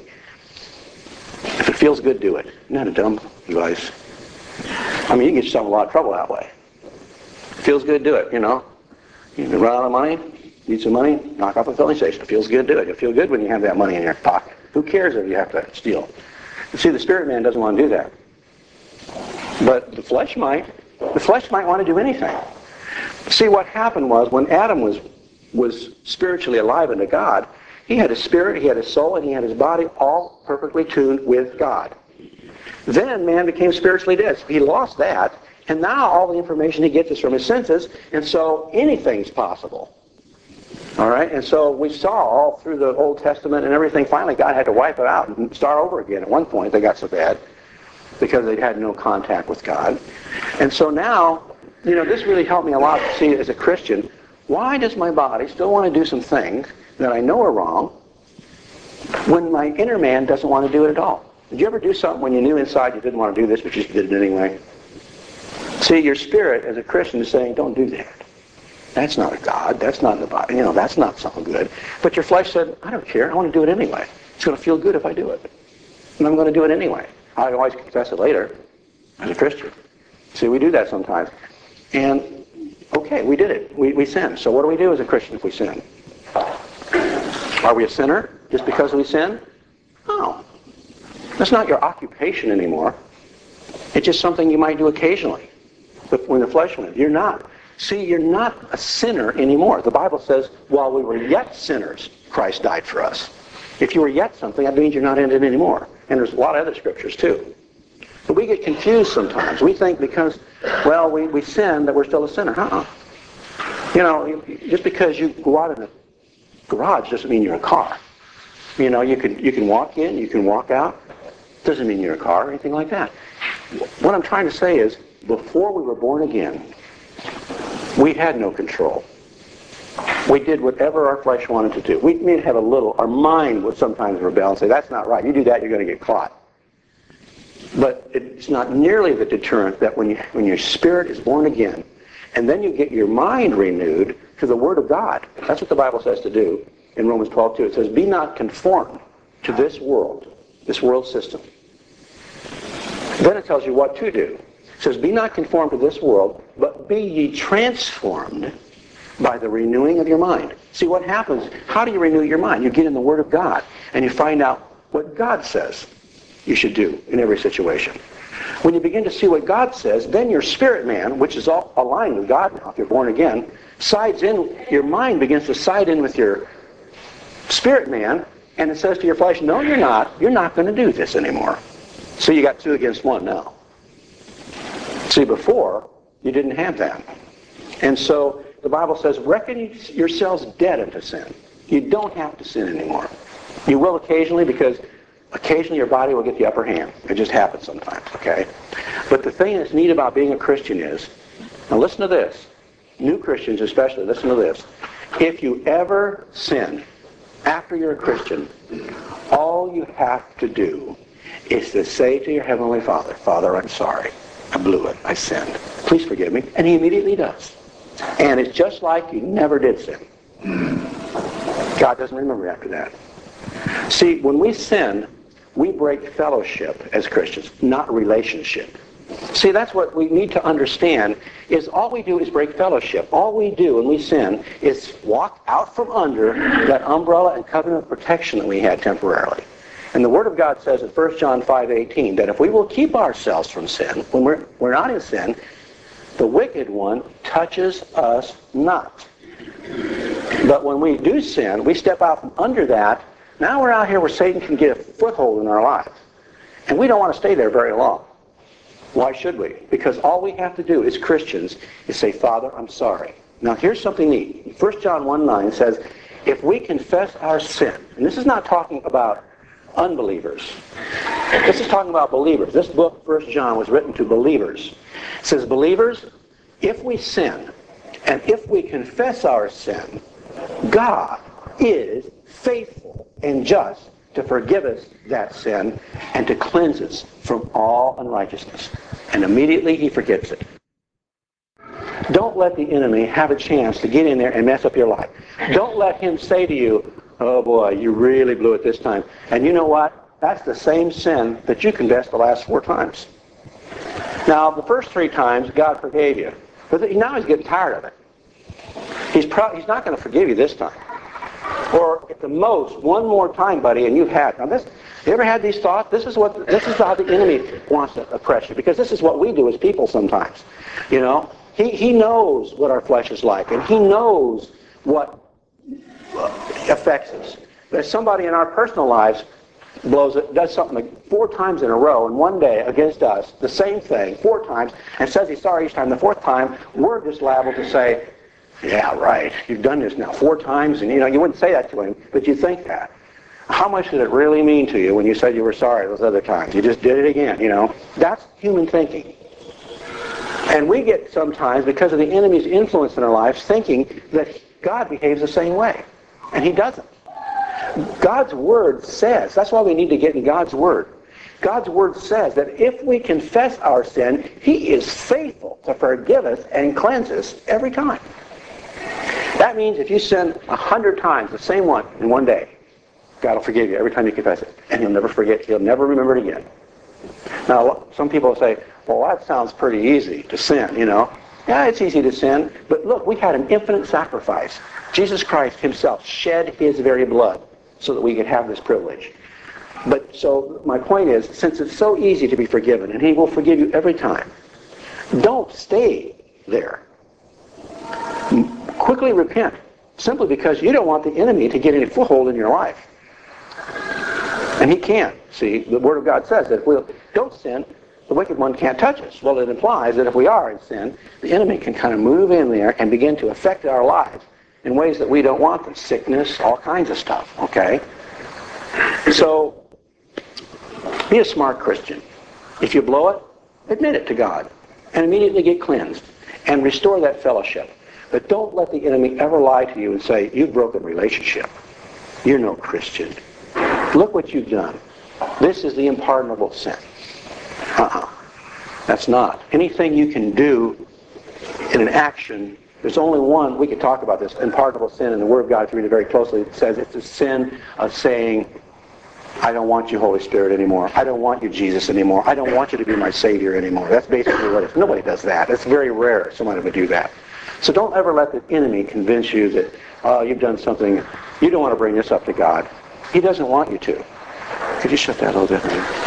if it feels good, do it. Isn't that a dumb advice? I mean, you can get yourself in a lot of trouble that way. If it feels good, do it, you know. You run out of money, need some money, knock off a filling station. It feels good, do it. You'll feel good when you have that money in your pocket. Who cares if you have to steal? You see, the spirit man doesn't want to do that. But the flesh might. The flesh might want to do anything. See, what happened was when Adam was spiritually alive unto God, he had his spirit, he had his soul, and he had his body all perfectly tuned with God. Then man became spiritually dead. He lost that, and now all the information he gets is from his senses, and so anything's possible. All right? And so we saw all through the Old Testament and everything, finally God had to wipe it out and start over again. At one point they got so bad because they'd had no contact with God. And so now, you know, this really helped me a lot to see as a Christian, why does my body still want to do some things that I know are wrong when my inner man doesn't want to do it at all? Did you ever do something when you knew inside you didn't want to do this, but you just did it anyway? See, your spirit as a Christian is saying, don't do that. That's not a God. That's not the body. You know, that's not something good. But your flesh said, I don't care. I want to do it anyway. It's going to feel good if I do it. And I'm going to do it anyway. I always confess it later as a Christian. See, we do that sometimes. And, okay, we did it. We sinned. So what do we do as a Christian if we sin? Are we a sinner just because we sin? No. That's not your occupation anymore. It's just something you might do occasionally. But when the flesh wins, you're not. See, you're not a sinner anymore. The Bible says, while we were yet sinners, Christ died for us. If you were yet something, that means you're not in it anymore. And there's a lot of other scriptures, too. But we get confused sometimes. We think because, well, we sin that we're still a sinner. You know, just because you go out in the garage doesn't mean you're a car. You know, you can walk in, you can walk out. Doesn't mean you're a car or anything like that. What I'm trying to say is, before we were born again, we had no control. We did whatever our flesh wanted to do. We may have a little, our mind would sometimes rebel and say, that's not right. You do that, you're going to get caught. But it's not nearly the deterrent that when your spirit is born again, and then you get your mind renewed to the Word of God. That's what the Bible says to do in Romans 12:2. It says, be not conformed to this world system. Then it tells you what to do. It says, be not conformed to this world, but be ye transformed by the renewing of your mind. See what happens? How do you renew your mind? You get in the Word of God, and you find out what God says you should do in every situation. When you begin to see what God says, then your spirit man, which is all aligned with God now, if you're born again, sides in, your mind begins to side in with your spirit man, and it says to your flesh, no, you're not going to do this anymore. So you got 2 against 1 now. See, before, you didn't have that. And so the Bible says, reckon yourselves dead unto sin. You don't have to sin anymore. You will occasionally, because occasionally your body will get the upper hand. It just happens sometimes, okay? But the thing that's neat about being a Christian is, now listen to this, new Christians especially, listen to this. If you ever sin after you're a Christian, all you have to do is to say to your Heavenly Father, Father, I'm sorry. I blew it. I sinned. Please forgive me. And He immediately does. And it's just like you never did sin. God doesn't remember after that. See, when we sin, we break fellowship as Christians, not relationship. See, that's what we need to understand, is all we do is break fellowship. All we do when we sin is walk out from under that umbrella and covenant of protection that we had temporarily. And the Word of God says in 1 John 5:18 that if we will keep ourselves from sin, when we're not in sin, the wicked one touches us not. But when we do sin, we step out from under that. Now we're out here where Satan can get a foothold in our lives. And we don't want to stay there very long. Why should we? Because all we have to do as Christians is say, Father, I'm sorry. Now here's something neat. 1 John 1:9 says, if we confess our sin, and this is not talking about unbelievers. This is talking about believers. This book, 1 John, was written to believers. It says, believers, if we sin, And if we confess our sin, God is faithful and just to forgive us that sin and to cleanse us from all unrighteousness. And immediately he forgives it. Don't let the enemy have a chance to get in there and mess up your life. Don't let him say to you, oh boy, you really blew it this time. And you know what? That's the same sin that you confessed the last 4 times. Now, the first 3 times, God forgave you. But now he's getting tired of it. He's not going to forgive you this time. Or at the most, one more time, buddy, and you've had. Now, you ever had these thoughts? This is how the enemy wants to oppress you. Because this is what we do as people sometimes. You know? He knows what our flesh is like, and he knows what affects us. There's somebody in our personal lives does something like 4 times in a row in one day against us, the same thing, 4 times, and says he's sorry each time. The 4th time, we're just liable to say, yeah, right, you've done this now 4 times, and you wouldn't say that to him, but you think that. How much did it really mean to you when you said you were sorry those other times? You just did it again, That's human thinking. And we get sometimes, because of the enemy's influence in our lives, thinking that God behaves the same way. And he doesn't. God's Word says, that's why we need to get in God's Word. God's Word says that if we confess our sin, he is faithful to forgive us and cleanse us every time. That means if you sin 100 times, the same one in one day, God will forgive you every time you confess it. And he'll never forget, he'll never remember it again. Now, some people say, well, that sounds pretty easy to sin, Yeah, it's easy to sin, but look, we had an infinite sacrifice. Jesus Christ himself shed his very blood so that we could have this privilege. But so my point is, since it's so easy to be forgiven, and he will forgive you every time, don't stay there. Quickly repent, simply because you don't want the enemy to get any foothold in your life. And he can't. See, the Word of God says that if we don't sin, the wicked one can't touch us. Well, it implies that if we are in sin, the enemy can kind of move in there and begin to affect our lives in ways that we don't want them. Sickness, all kinds of stuff, okay? So, be a smart Christian. If you blow it, admit it to God and immediately get cleansed and restore that fellowship. But don't let the enemy ever lie to you and say, you've broken relationship. You're no Christian. Look what you've done. This is the unpardonable sin. That's not. Anything you can do in an action, there's only one, we could talk about this, unpardonable sin, and the Word of God, if you read it very closely, it says it's a sin of saying, I don't want you, Holy Spirit, anymore. I don't want you, Jesus, anymore. I don't want you to be my Savior anymore. That's basically what it is. Nobody does that. It's very rare somebody would do that. So don't ever let the enemy convince you that, you've done something, you don't want to bring this up to God. He doesn't want you to. Could you shut that a little bit?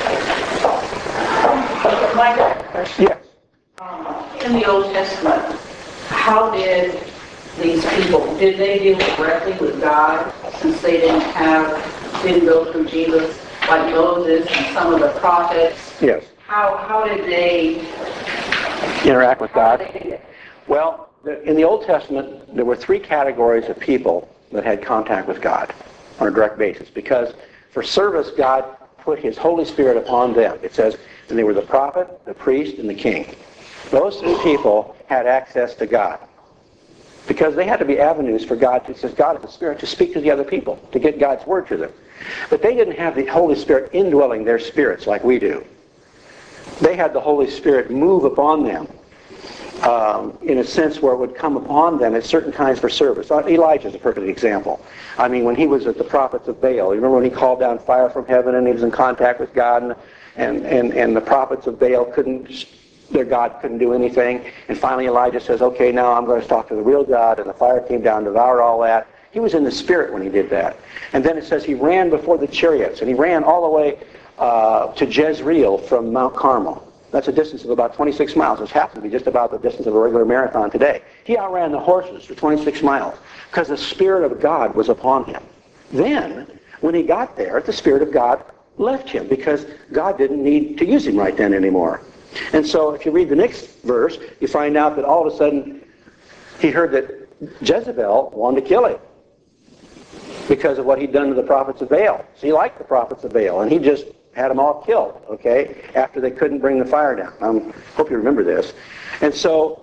Yes. In the Old Testament, how did these people, did they deal directly with God since they didn't go through Jesus like Moses and some of the prophets? Yes. How did they interact with God? Well, in the Old Testament, there were 3 categories of people that had contact with God on a direct basis, because for service, God put his Holy Spirit upon them. It says, and they were the prophet, the priest, and the king. Those 3 people had access to God, because they had to be avenues for God, it says God is the Spirit, to speak to the other people, to get God's word to them. But they didn't have the Holy Spirit indwelling their spirits like we do. They had the Holy Spirit move upon them in a sense where it would come upon them at certain times for service. Elijah is a perfect example. I mean, when he was at the prophets of Baal, you remember when he called down fire from heaven and he was in contact with God, and the prophets of Baal their God couldn't do anything. And finally Elijah says, okay, now I'm going to talk to the real God, and the fire came down, devoured all that. He was in the Spirit when he did that. And then it says he ran before the chariots, and he ran all the way to Jezreel from Mount Carmel. That's a distance of about 26 miles, which happens to be just about the distance of a regular marathon today. He outran the horses for 26 miles because the Spirit of God was upon him. Then, when he got there, the Spirit of God left him because God didn't need to use him right then anymore. And so if you read the next verse, you find out that all of a sudden he heard that Jezebel wanted to kill him because of what he'd done to the prophets of Baal. So he liked the prophets of Baal, and he just had them all killed, okay, after they couldn't bring the fire down. I hope you remember this. And so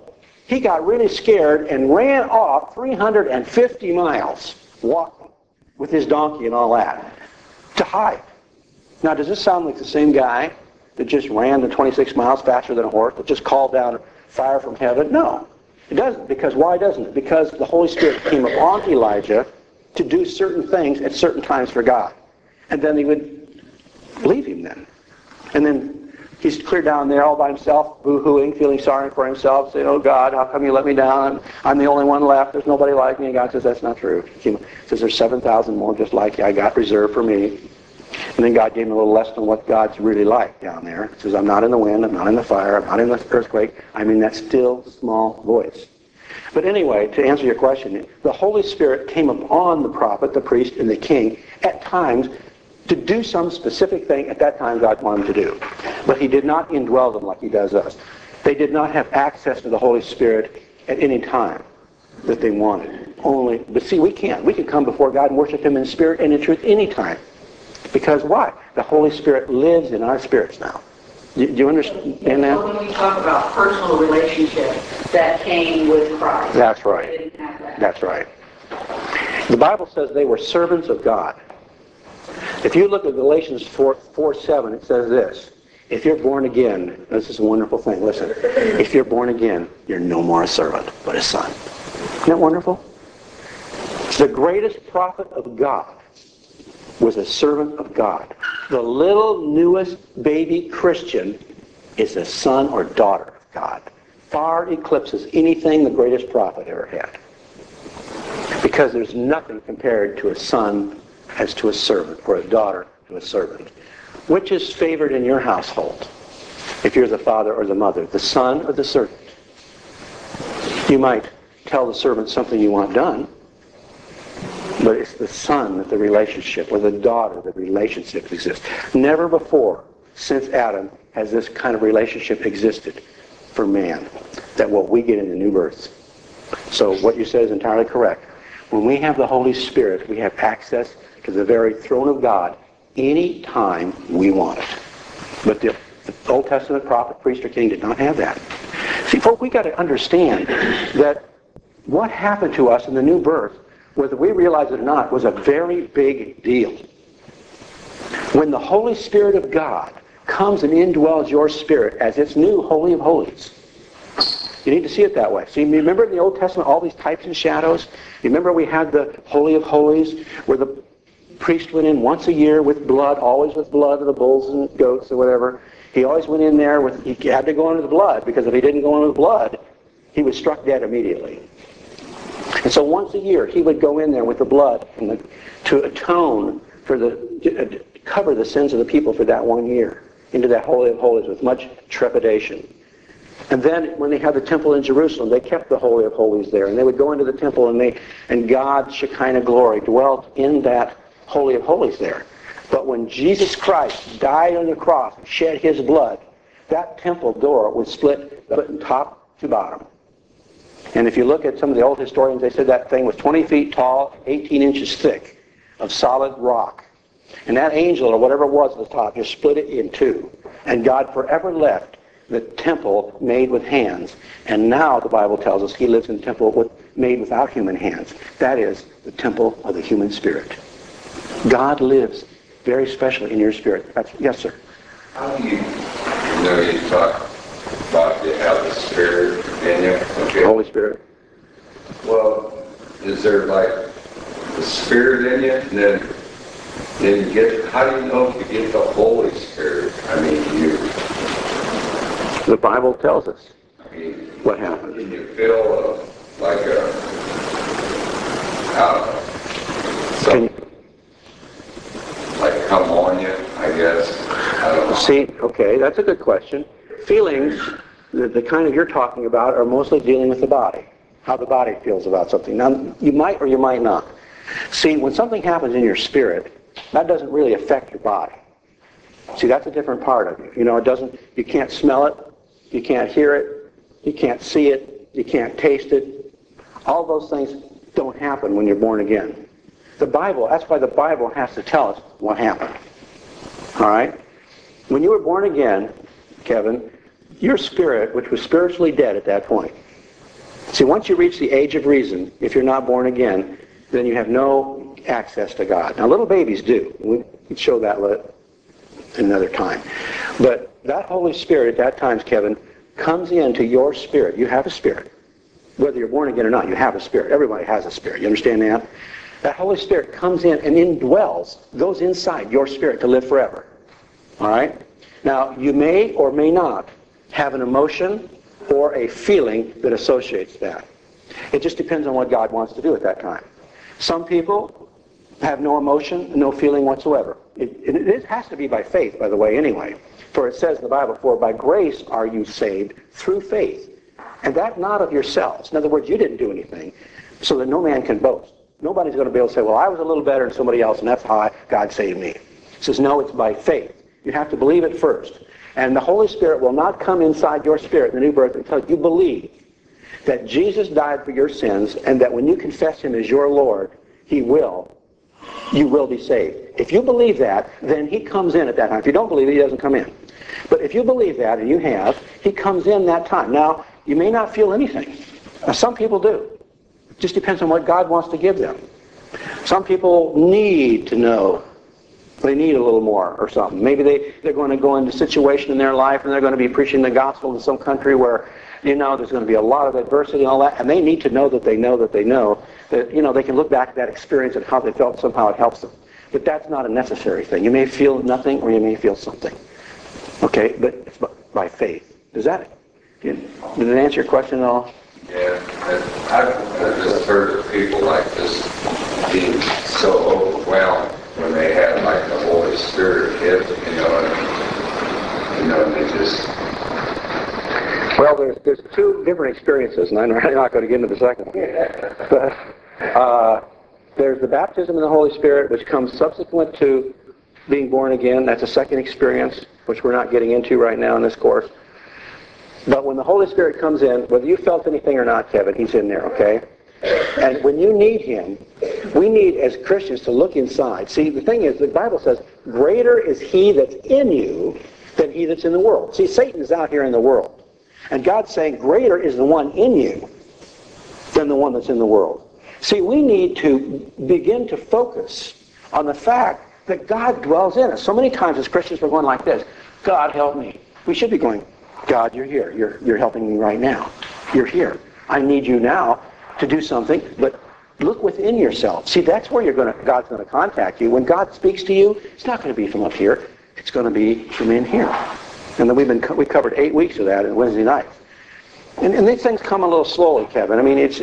he got really scared and ran off 350 miles walking with his donkey and all that to hide. Now, does this sound like the same guy that just ran the 26 miles faster than a horse, that just called down fire from heaven? No, it doesn't. Because why doesn't it? Because the Holy Spirit came upon Elijah to do certain things at certain times for God. And then he would leave him then. And then he's clear down there all by himself, boo-hooing, feeling sorry for himself, saying, oh God, how come you let me down? I'm the only one left. There's nobody like me. And God says, that's not true. He says, there's 7,000 more just like you. I got reserved for me. And then God gave him a little lesson on what God's really like down there. He says, I'm not in the wind, I'm not in the fire, I'm not in the earthquake. I'm in that still, small voice. But anyway, to answer your question, the Holy Spirit came upon the prophet, the priest, and the king at times to do some specific thing at that time God wanted him to do. But he did not indwell them like he does us. They did not have access to the Holy Spirit at any time that they wanted. But see, we can't. We can come before God and worship him in spirit and in truth any time. Because why? The Holy Spirit lives in our spirits now. Do you understand that? So when we talk about personal relationship, that came with Christ. That's right. They didn't have that. That's right. The Bible says they were servants of God. If you look at Galatians 4:7, it says this. If you're born again, this is a wonderful thing. Listen, if you're born again, you're no more a servant, but a son. Isn't that wonderful? The greatest prophet of God was a servant of God. The little newest baby Christian is a son or daughter of God. Far eclipses anything the greatest prophet ever had. Because there's nothing compared to a son as to a servant, or a daughter to a servant. Which is favored in your household? If you're the father or the mother, the son or the servant? You might tell the servant something you want done, but it's the son that the relationship, or the daughter, the relationship exists. Never before, since Adam, has this kind of relationship existed for man, that what we get in the new birth. So what you said is entirely correct. When we have the Holy Spirit, we have access to the very throne of God any time we want it. But the Old Testament prophet, priest, or king did not have that. See, folks, we got to understand that what happened to us in the new birth, whether we realize it or not, was a very big deal. When the Holy Spirit of God comes and indwells your spirit as its new Holy of Holies, you need to see it that way. See, remember in the Old Testament all these types and shadows? You remember we had the Holy of Holies where the priest went in once a year with blood, always with blood of the bulls and goats or whatever. He always went in there with, he had to go under the blood, because if he didn't go under the blood, he was struck dead immediately. And so once a year, he would go in there with the blood to atone for cover the sins of the people for that 1 year into that Holy of Holies with much trepidation. And then when they had the temple in Jerusalem, they kept the Holy of Holies there. And they would go into the temple and God's Shekinah glory dwelt in that Holy of Holies there. But when Jesus Christ died on the cross and shed his blood, that temple door was split from top to bottom. And if you look at some of the old historians, they said that thing was 20 feet tall, 18 inches thick of solid rock. And that angel, or whatever it was at the top, just split it in two. And God forever left the temple made with hands. And now the Bible tells us he lives in the temple made without human hands. That is the temple of the human spirit. God lives very specially in your spirit. Yes, sir. How do you talk about you have the Spirit in you? Okay. Holy Spirit. Well, is there like the Spirit in you, and then you get? How do you know if you get the Holy Spirit? I mean, the Bible tells us I mean, what happens. Can you feel like a? I don't know. Something like come on you, I guess. I don't know. See, okay, that's a good question. Feelings, the kind of you're talking about, are mostly dealing with the body, how the body feels about something. Now, you might or you might not. See, when something happens in your spirit, that doesn't really affect your body. See, that's a different part of you. You know, you can't smell it, you can't hear it, you can't see it, you can't taste it. All those things don't happen when you're born again. The Bible, that's why the Bible has to tell us what happened. All right? When you were born again, Kevin, your spirit, which was spiritually dead at that point, See, once you reach the age of reason, if you're not born again, then you have no access to God. Now, little babies do. We can show that another time. But that Holy Spirit at that time, Kevin, comes into your spirit. You have a spirit. Whether you're born again or not, you have a spirit. Everybody has a spirit. You understand that? That Holy Spirit comes in and indwells, goes inside your spirit to live forever. All right? Now, you may or may not have an emotion or a feeling that associates that. It just depends on what God wants to do at that time. Some people have no emotion, no feeling whatsoever. It has to be by faith, by the way, anyway. For it says in the Bible, for by grace are you saved through faith. And that not of yourselves. In other words, you didn't do anything, so that no man can boast. Nobody's going to be able to say, well, I was a little better than somebody else, and that's how God saved me. It says, no, it's by faith. You have to believe it first. And the Holy Spirit will not come inside your spirit in the new birth until you believe that Jesus died for your sins, and that when you confess Him as your Lord, you will be saved. If you believe that, then He comes in at that time. If you don't believe it, He doesn't come in. But if you believe that, and you have, He comes in that time. Now, you may not feel anything. Some people do. It just depends on what God wants to give them. Some people need to know. They need a little more or something. Maybe they're going to go into a situation in their life and they're going to be preaching the gospel in some country where, there's going to be a lot of adversity and all that, and they need to know that they know that they know that, they can look back at that experience and how they felt, somehow it helps them. But that's not a necessary thing. You may feel nothing or you may feel something. Okay, but it's by faith. Did it answer your question at all? Yeah, I've just heard of people like this being so overwhelmed when they have like the Holy Spirit hit, and they just... Well, there's two different experiences, and I'm really not going to get into the second one. But there's the baptism in the Holy Spirit, which comes subsequent to being born again. That's a second experience, which we're not getting into right now in this course. But when the Holy Spirit comes in, whether you felt anything or not, Kevin, He's in there, okay? And when you need Him, we need, as Christians, to look inside. See, the thing is, the Bible says, greater is He that's in you than he that's in the world. See, Satan is out here in the world. And God's saying, greater is the one in you than the one that's in the world. See, we need to begin to focus on the fact that God dwells in us. So many times as Christians we're going like this, God help me. We should be going, God, you're here. You're helping me right now. You're here. I need you now to do something, but look within yourself. See, that's where God's going to contact you. When God speaks to you, it's not going to be from up here. It's going to be from in here. And then we covered 8 weeks of that on Wednesday nights. And these things come a little slowly, Kevin. I mean, it's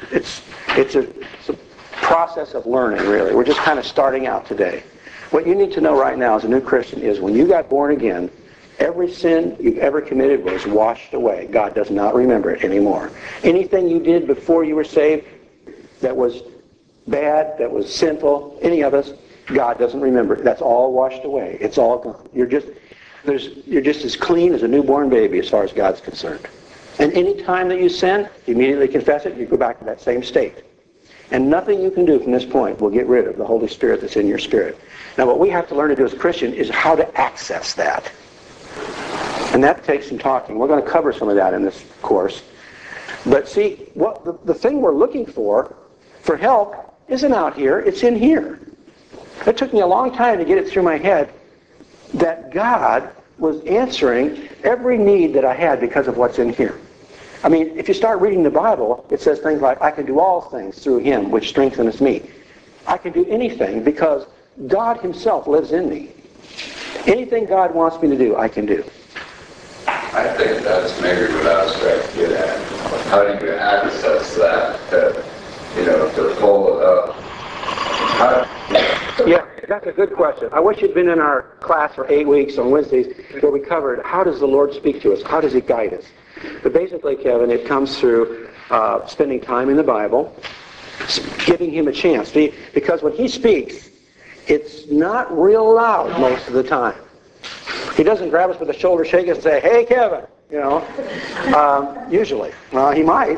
a process of learning, really. We're just kind of starting out today. What you need to know right now as a new Christian is when you got born again, every sin you've ever committed was washed away. God does not remember it anymore. Anything you did before you were saved that was bad, that was sinful, any of us, God doesn't remember it. That's all washed away. It's all gone. You're just as clean as a newborn baby as far as God's concerned. And any time that you sin, you immediately confess it, you go back to that same state. And nothing you can do from this point will get rid of the Holy Spirit that's in your spirit. Now what we have to learn to do as Christians is how to access that. And that takes some talking. We're going to cover some of that in this course. But see, what the thing we're looking for help isn't out here, it's in here. It took me a long time to get it through my head that God was answering every need that I had because of what's in here. I mean, if you start reading the Bible, it says things like, I can do all things through Him which strengtheneth me. I can do anything because God Himself lives in me. Anything God wants me to do, I can do. I think that's maybe what I was trying to get at. How do you access that, to pull it up? Yeah, that's a good question. I wish you'd been in our class for 8 weeks on Wednesdays where we covered how does the Lord speak to us? How does He guide us? But basically, Kevin, it comes through spending time in the Bible, giving Him a chance. Because when He speaks, it's not real loud most of the time. He doesn't grab us with a shoulder shake and say, hey, Kevin, usually. Well, He might.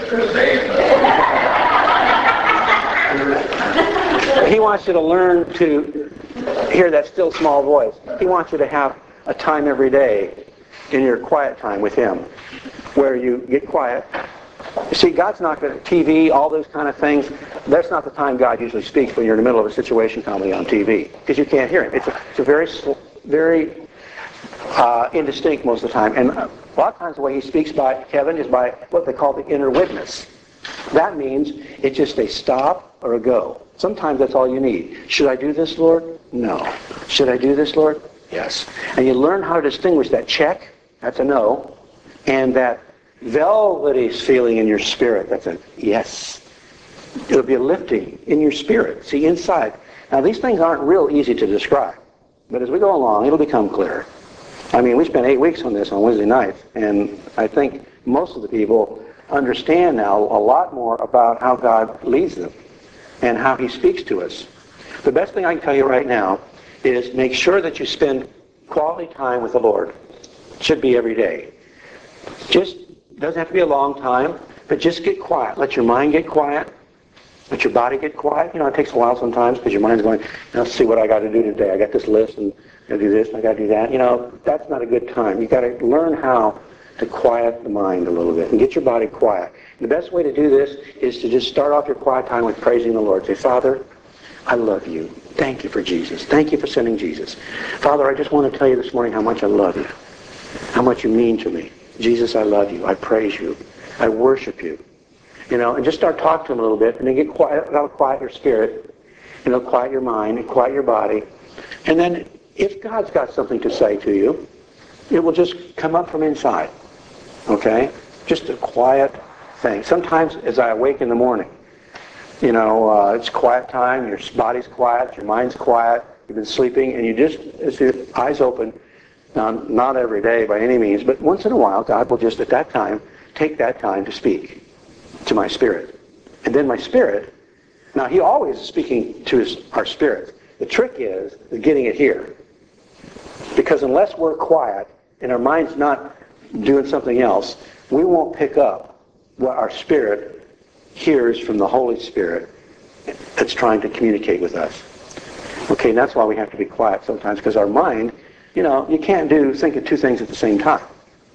He wants you to learn to hear that still small voice. He wants you to have a time every day in your quiet time with Him where you get quiet You see, God's not going to, TV, all those kind of things, that's not the time God usually speaks when you're in the middle of a situation comedy on TV, because you can't hear Him. It's a very indistinct most of the time. And a lot of times the way He speaks by Kevin is by what they call the inner witness. That means it's just a stop or a go. Sometimes that's all you need. Should I do this, Lord? No. Should I do this, Lord? Yes. And you learn how to distinguish that check, that's a no, and that velvety feeling in your spirit, that's a yes. It'll be a lifting in your spirit. See, inside. Now, these things aren't real easy to describe, but as we go along, it'll become clearer. I mean, we spent 8 weeks on this on Wednesday nights, and I think most of the people understand now a lot more about how God leads them and how He speaks to us. The best thing I can tell you right now is make sure that you spend quality time with the Lord. It should be every day. Just doesn't have to be a long time, but just get quiet. Let your mind get quiet. Let your body get quiet. You know, it takes a while sometimes because your mind's going, let's see what I got to do today. I got this list and I got to do this and I got to do that. You know, that's not a good time. You got to learn how to quiet the mind a little bit and get your body quiet. And the best way to do this is to just start off your quiet time with praising the Lord. Say, Father, I love you. Thank you for Jesus. Thank you for sending Jesus. Father, I just want to tell you this morning how much I love you, how much you mean to me. Jesus, I love you. I praise you. I worship you. You know, and just start talking to Him a little bit, and then get quiet. That'll quiet your spirit, and it'll quiet your mind, and quiet your body. And then, if God's got something to say to you, it will just come up from inside. Okay? Just a quiet thing. Sometimes, as I awake in the morning, you know, it's quiet time. Your body's quiet. Your mind's quiet. You've been sleeping, and you just, as your eyes open. Now, not every day by any means, but once in a while, God will just at that time take that time to speak to my spirit. And then my spirit, now He always is speaking to our spirit. The trick is getting it here. Because unless we're quiet and our mind's not doing something else, we won't pick up what our spirit hears from the Holy Spirit that's trying to communicate with us. Okay, and that's why we have to be quiet sometimes, because our mind, you know, you can't think of two things at the same time.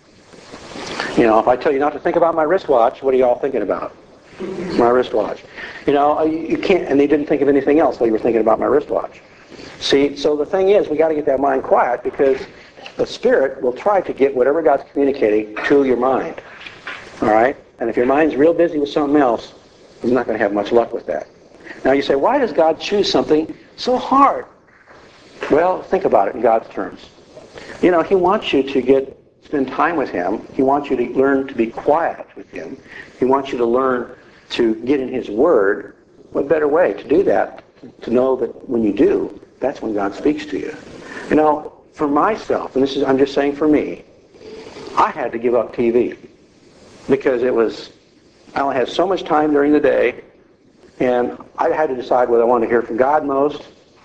You know, if I tell you not to think about my wristwatch, what are you all thinking about? My wristwatch. You know, you can't, and they didn't think of anything else while you were thinking about my wristwatch. See, so the thing is, we got to get that mind quiet, because the Spirit will try to get whatever God's communicating to your mind. All right? And if your mind's real busy with something else, you're not going to have much luck with that. Now you say, why does God choose something so hard? Well, think about it in God's terms. You know, He wants you to spend time with Him. He wants you to learn to be quiet with Him. He wants you to learn to get in His Word. What better way to do that? To know that when you do, that's when God speaks to you. You know, for myself, and I'm just saying for me, I had to give up TV because I only had so much time during the day, and I had to decide whether I wanted to hear from God most,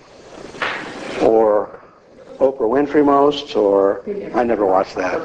or Oprah Winfrey most, or I never watched that,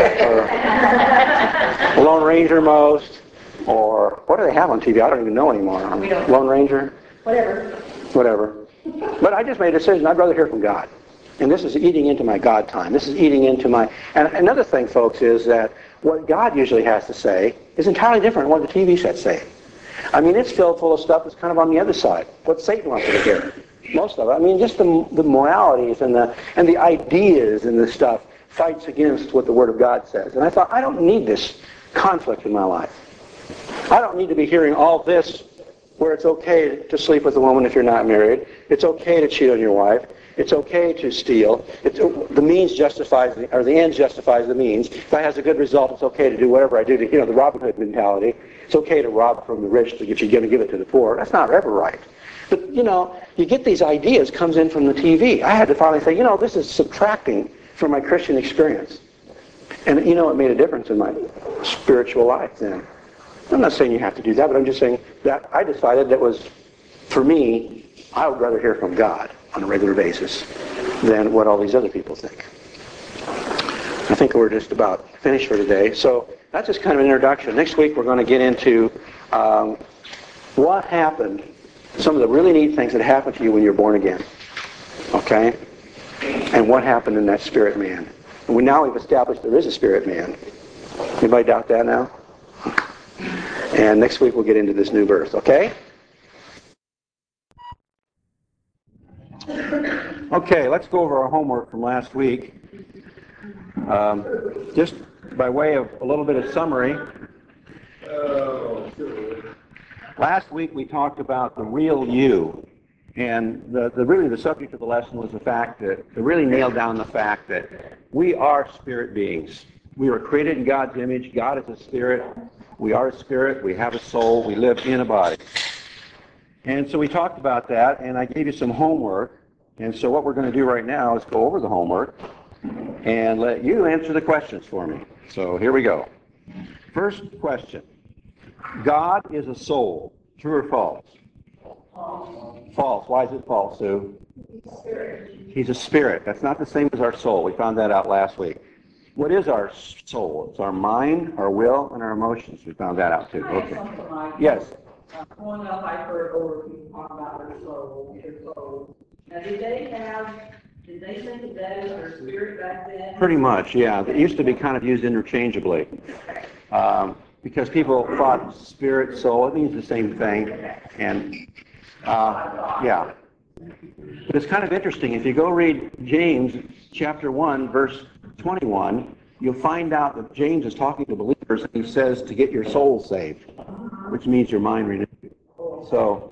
or Lone Ranger most, or what do they have on TV? I don't even know anymore. Lone Ranger? Whatever. But I just made a decision. I'd rather hear from God. And this is eating into my God time. This is eating into my... And another thing, folks, is that what God usually has to say is entirely different than what the TV set's saying. I mean, it's filled full of stuff that's kind of on the other side. What Satan wants you to hear. Most of it. I mean, just the moralities and the ideas and the stuff fights against what the Word of God says. And I thought, I don't need this conflict in my life. I don't need to be hearing all this where it's okay to sleep with a woman if you're not married. It's okay to cheat on your wife. It's okay to steal. The means justifies, or the end justifies the means. If that has a good result, it's okay to do whatever I do to, the Robin Hood mentality. It's okay to rob from the rich if you're going to give it to the poor. That's not ever right. But, you get these ideas comes in from the TV. I had to finally say, this is subtracting from my Christian experience. And, it made a difference in my spiritual life then. I'm not saying you have to do that, but I'm just saying that I decided that was, for me, I would rather hear from God on a regular basis than what all these other people think. I think we're just about finished for today. So that's just kind of an introduction. Next week we're going to get into what happened, some of the really neat things that happened to you when you were born again. Okay? And what happened in that spirit man. And now we've established there is a spirit man. Anybody doubt that now? And next week we'll get into this new birth, okay? Okay, let's go over our homework from last week. Just by way of a little bit of summary, last week we talked about the real you. And really the subject of the lesson was the fact that, to really nail down the fact that we are spirit beings. We were created in God's image. God is a spirit. We are a spirit. We have a soul. We live in a body. And so we talked about that, and I gave you some homework. And so what we're going to do right now is go over the homework and let you answer the questions for me. So here we go. First question. God is a soul. True or false? False. Why is it false, Sue? He's a spirit. That's not the same as our soul. We found that out last week. What is our soul? It's our mind, our will, and our emotions. We found that out too. Okay. Yes. Growing up, I heard older people talk about their soul. Now, did they think of that as their spirit back then? Pretty much, yeah. It used to be kind of used interchangeably. Because people thought spirit, soul, it means the same thing. And, yeah. But it's kind of interesting. If you go read James chapter 1, verse 21, you'll find out that James is talking to believers and he says to get your soul saved, which means your mind renewed. So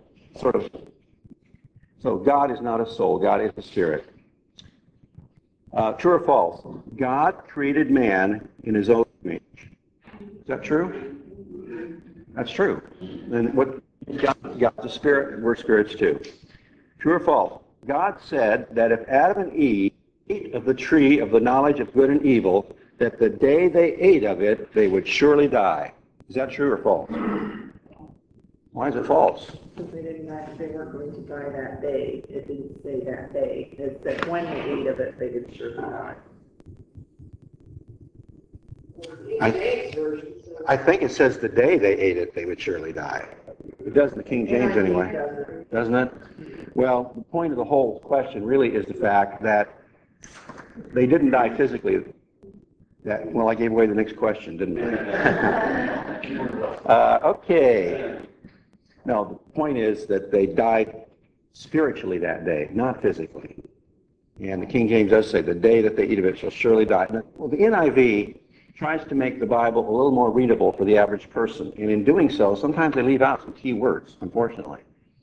God is not a soul. God is a spirit. True or false? God created man in his own image. Is that true? That's true. And what God's a spirit, we're spirits too. True or false? God said that if Adam and Eve ate of the tree of the knowledge of good and evil, that the day they ate of it, they would surely die. Is that true or false? Why is it false? Because they weren't going to die that day. It didn't say that day. It said when they ate of it, they would surely die. I think it says the day they ate it, they would surely die. It does in the King James anyway, doesn't it? Well, the point of the whole question really is the fact that they didn't die physically. Well, I gave away the next question, didn't I? Okay. No, the point is that they died spiritually that day, not physically. And the King James does say, the day that they eat of it shall surely die. Well, the NIV tries to make the Bible a little more readable for the average person. And in doing so, sometimes they leave out some key words, unfortunately.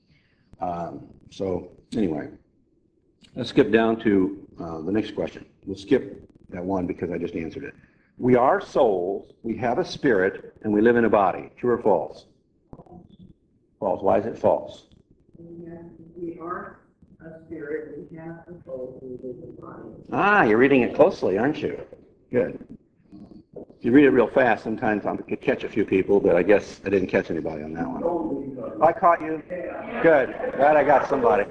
So, anyway, let's skip down to the next question. We'll skip that one because I just answered it. We are souls, we have a spirit, and we live in a body. True or false? False. Why is it false? We are a spirit, we have a soul, we live in a body. Ah, you're reading it closely, aren't you? Good. If you read it real fast, sometimes I could catch a few people, but I guess I didn't catch anybody on that one. I caught you? Good. Glad I got somebody.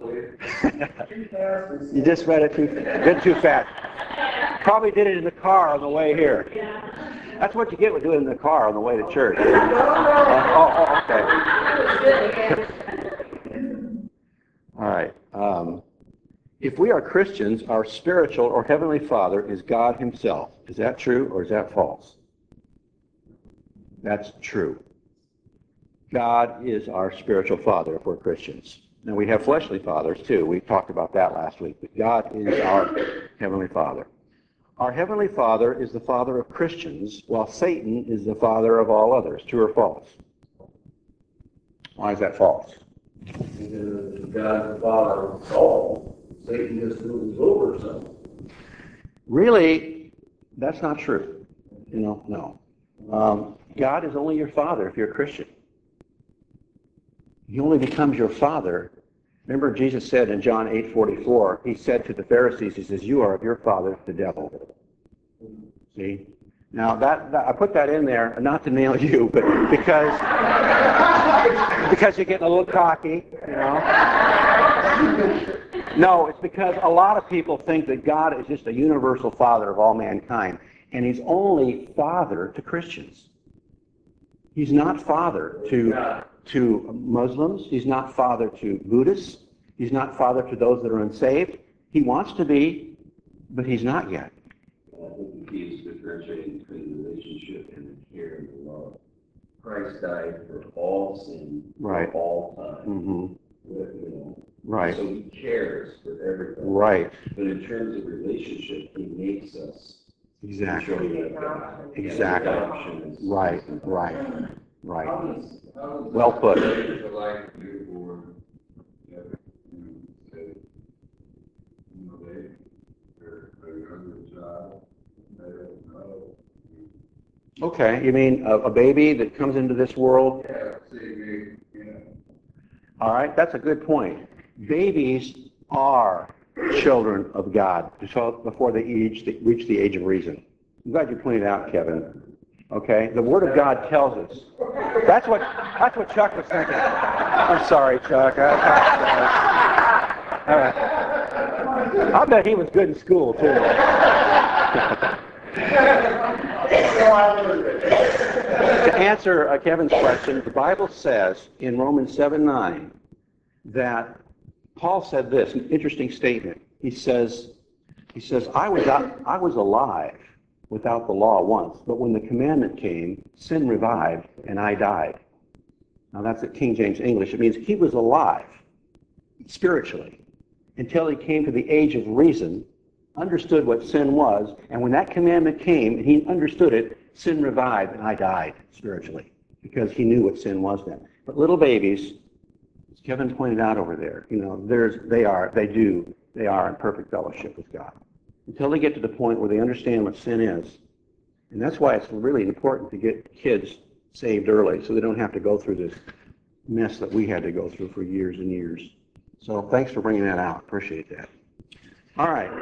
You just read it too fast. Probably did it in the car on the way here. That's what you get with doing it in the car on the way to church. Okay. All right. If we are Christians, our spiritual or heavenly Father is God himself. Is that true or is that false? That's true. God is our spiritual Father if we're Christians. Now, we have fleshly fathers, too. We talked about that last week. But God is our heavenly Father. Our heavenly Father is the Father of Christians, while Satan is the father of all others. True or false? Why is that false? Because God the Father of all, Satan just moves over some. Really, that's not true. No. God is only your Father if you're a Christian. He only becomes your Father. Remember Jesus said in John 8:44, he said to the Pharisees, he says, you are of your father, the devil. See? Now, that I put that in there, not to nail you, but because you're getting a little cocky, No, it's because a lot of people think that God is just a universal Father of all mankind, and he's only Father to Christians. He's not Father to Muslims. He's not Father to Buddhists. He's not Father to those that are unsaved. He wants to be, but he's not yet. I think the key is differentiating between the relationship and the care and the love. Christ died for all sin, Right. for all time. Mm-hmm. You know, Right. so he cares for everybody. Right. But in terms of relationship, he makes us. Exactly. Children of God. Exactly. Adoption is- Right. Right. How does Well put. the like newborn, that, say, they're a younger child, they don't know. Okay. You mean a baby that comes into this world? Yeah, see, All right. That's a good point. Babies are children of God before they reach the age of reason. I'm glad you pointed out, Kevin. Okay. The Word of God tells us. That's what Chuck was thinking. I'm sorry, Chuck. All right. I bet he was good in school too. To answer Kevin's question, the Bible says in Romans 7:9 that Paul said this, an interesting statement. He says, I was alive without the law once, but when the commandment came, sin revived and I died. Now that's at King James English. It means he was alive spiritually until he came to the age of reason, understood what sin was, and when that commandment came and he understood it, sin revived and I died spiritually because he knew what sin was then. But little babies, as Kevin pointed out over there, they are in perfect fellowship with God until they get to the point where they understand what sin is. And that's why it's really important to get kids saved early so they don't have to go through this mess that we had to go through for years and years. So thanks for bringing that out. Appreciate that. All right.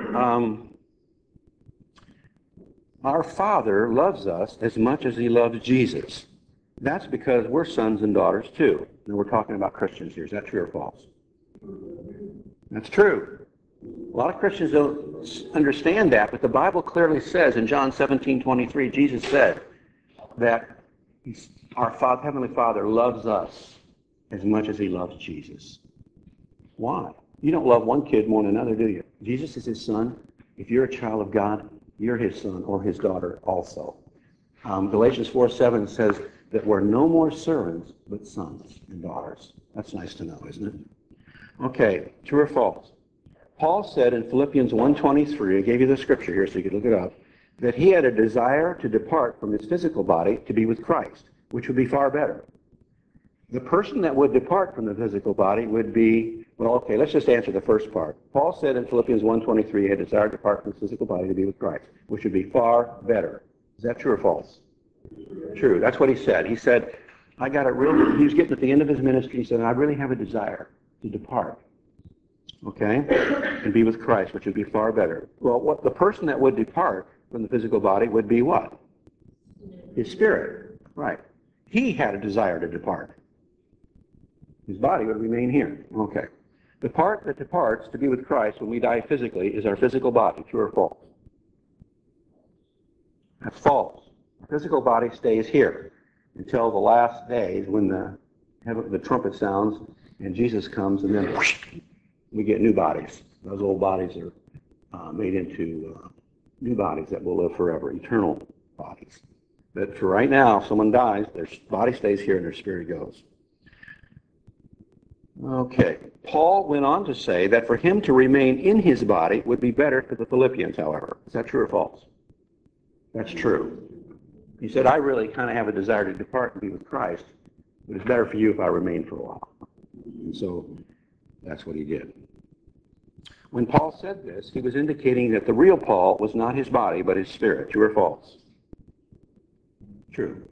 Our Father loves us as much as he loves Jesus. That's because we're sons and daughters too. And we're talking about Christians here. Is that true or false? That's true. A lot of Christians don't understand that, but the Bible clearly says in John 17:23, Jesus said that our Heavenly Father loves us as much as he loves Jesus. Why? You don't love one kid more than another, do you? Jesus is his son. If you're a child of God, you're his son or his daughter also. Galatians 4:7 says that we're no more servants, but sons and daughters. That's nice to know, isn't it? Okay, true or false? Paul said in Philippians 1:23, I gave you the scripture here so you could look it up, that he had a desire to depart from his physical body to be with Christ, which would be far better. The person that would depart from the physical body would be, well, okay, let's just answer the first part. Paul said in Philippians 1:23, he had a desire to depart from his physical body to be with Christ, which would be far better. Is that true or false? True. That's what he said. He said, he was getting at the end of his ministry, he said, I really have a desire to depart. Okay? And be with Christ, which would be far better. Well, the person that would depart from the physical body would be what? His spirit. Right. He had a desire to depart. His body would remain here. Okay. The part that departs to be with Christ when we die physically is our physical body. True or false? That's false. Our physical body stays here until the last days when the trumpet sounds and Jesus comes, and then whoosh, we get new bodies. Those old bodies are made into new bodies that will live forever, eternal bodies. But for right now, if someone dies, their body stays here and their spirit goes. Okay. Paul went on to say that for him to remain in his body would be better for the Philippians, however. Is that true or false? That's true. He said, I really kind of have a desire to depart and be with Christ, but it's better for you if I remain for a while. And so that's what he did. When Paul said this, he was indicating that the real Paul was not his body, but his spirit. True or false? True.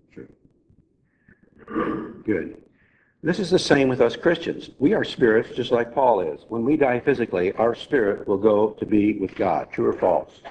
Good. This is the same with us Christians. We are spirits just like Paul is. When we die physically, our spirit will go to be with God. True or false?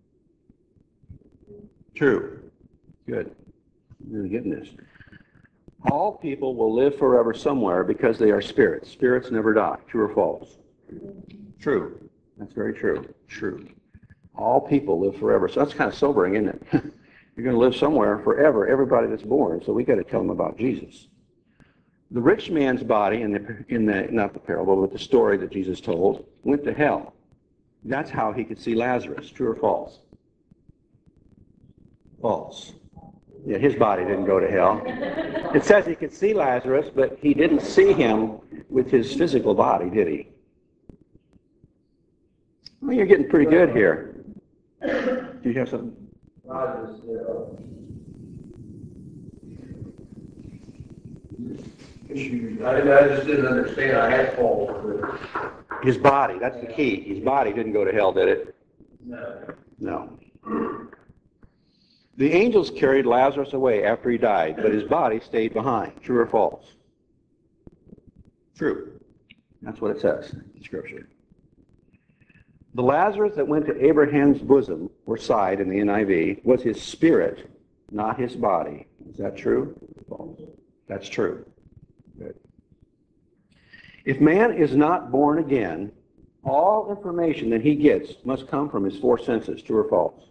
True. Good. You're getting this. All people will live forever somewhere because they are spirits. Spirits never die. True or false? True. That's very true. True. All people live forever. So that's kind of sobering, isn't it? You're going to live somewhere forever, everybody that's born. So we got to tell them about Jesus. The rich man's body, not the parable, but the story that Jesus told, went to hell. That's how he could see Lazarus. True or false? False. Yeah, his body didn't go to hell. It says he could see Lazarus, but he didn't see him with his physical body, did he? Well, you're getting pretty good here. Do you have something? I just didn't understand. I had Paul. His body, that's the key. His body didn't go to hell, did it? No. No. The angels carried Lazarus away after he died, but his body stayed behind. True or false? True. That's what it says in Scripture. The Lazarus that went to Abraham's bosom, or side in the NIV, was his spirit, not his body. Is that true? False. That's true. Good. If man is not born again, all information that he gets must come from his four senses. True or false?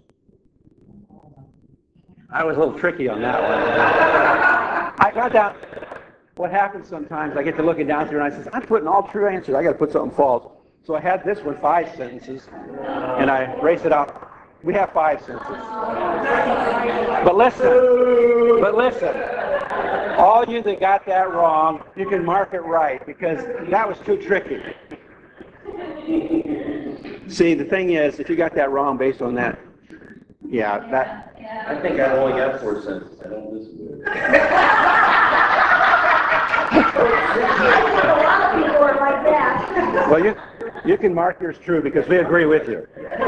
I was a little tricky on that one. I got down. What happens sometimes, I get to looking down through and I says, I'm putting all true answers. I got to put something false. So I had this one 5 sentences, and I raced it out. We have 5 sentences. But listen, all you that got that wrong, you can mark it right, because that was too tricky. See, the thing is, if you got that wrong based on that, I think I only got 4 sentences. I don't listen to it. A lot of people are like that. Well, you can mark yours true because we agree with you.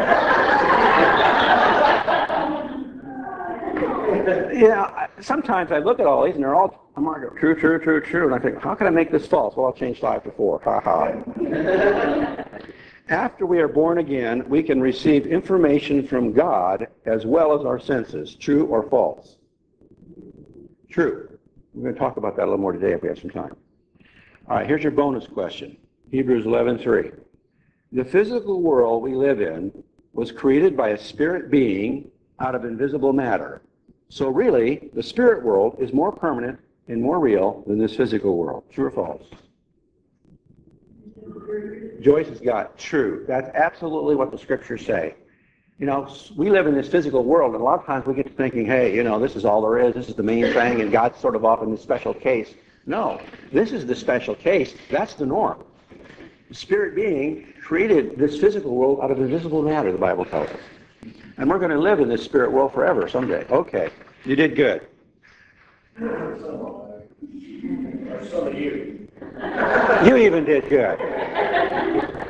Sometimes I look at all these and they're all marked true, true, true, true, and I think, how can I make this false? Well, I'll change 5 to 4. Ha ha. After we are born again, we can receive information from God as well as our senses. True or false? True. We're going to talk about that a little more today if we have some time. All right, here's your bonus question. Hebrews 11:3. The physical world we live in was created by a spirit being out of invisible matter. So really, the spirit world is more permanent and more real than this physical world. True or false? Joyce has got true. That's absolutely what the scriptures say. You know, we live in this physical world, and a lot of times we get to thinking, hey, you know, this is all there is, this is the main thing, and God's sort of off in this special case. No, this is the special case. That's the norm. The spirit being created this physical world out of invisible matter, the Bible tells us. And we're going to live in this spirit world forever someday. Okay, you did good. Some of you. You even did good.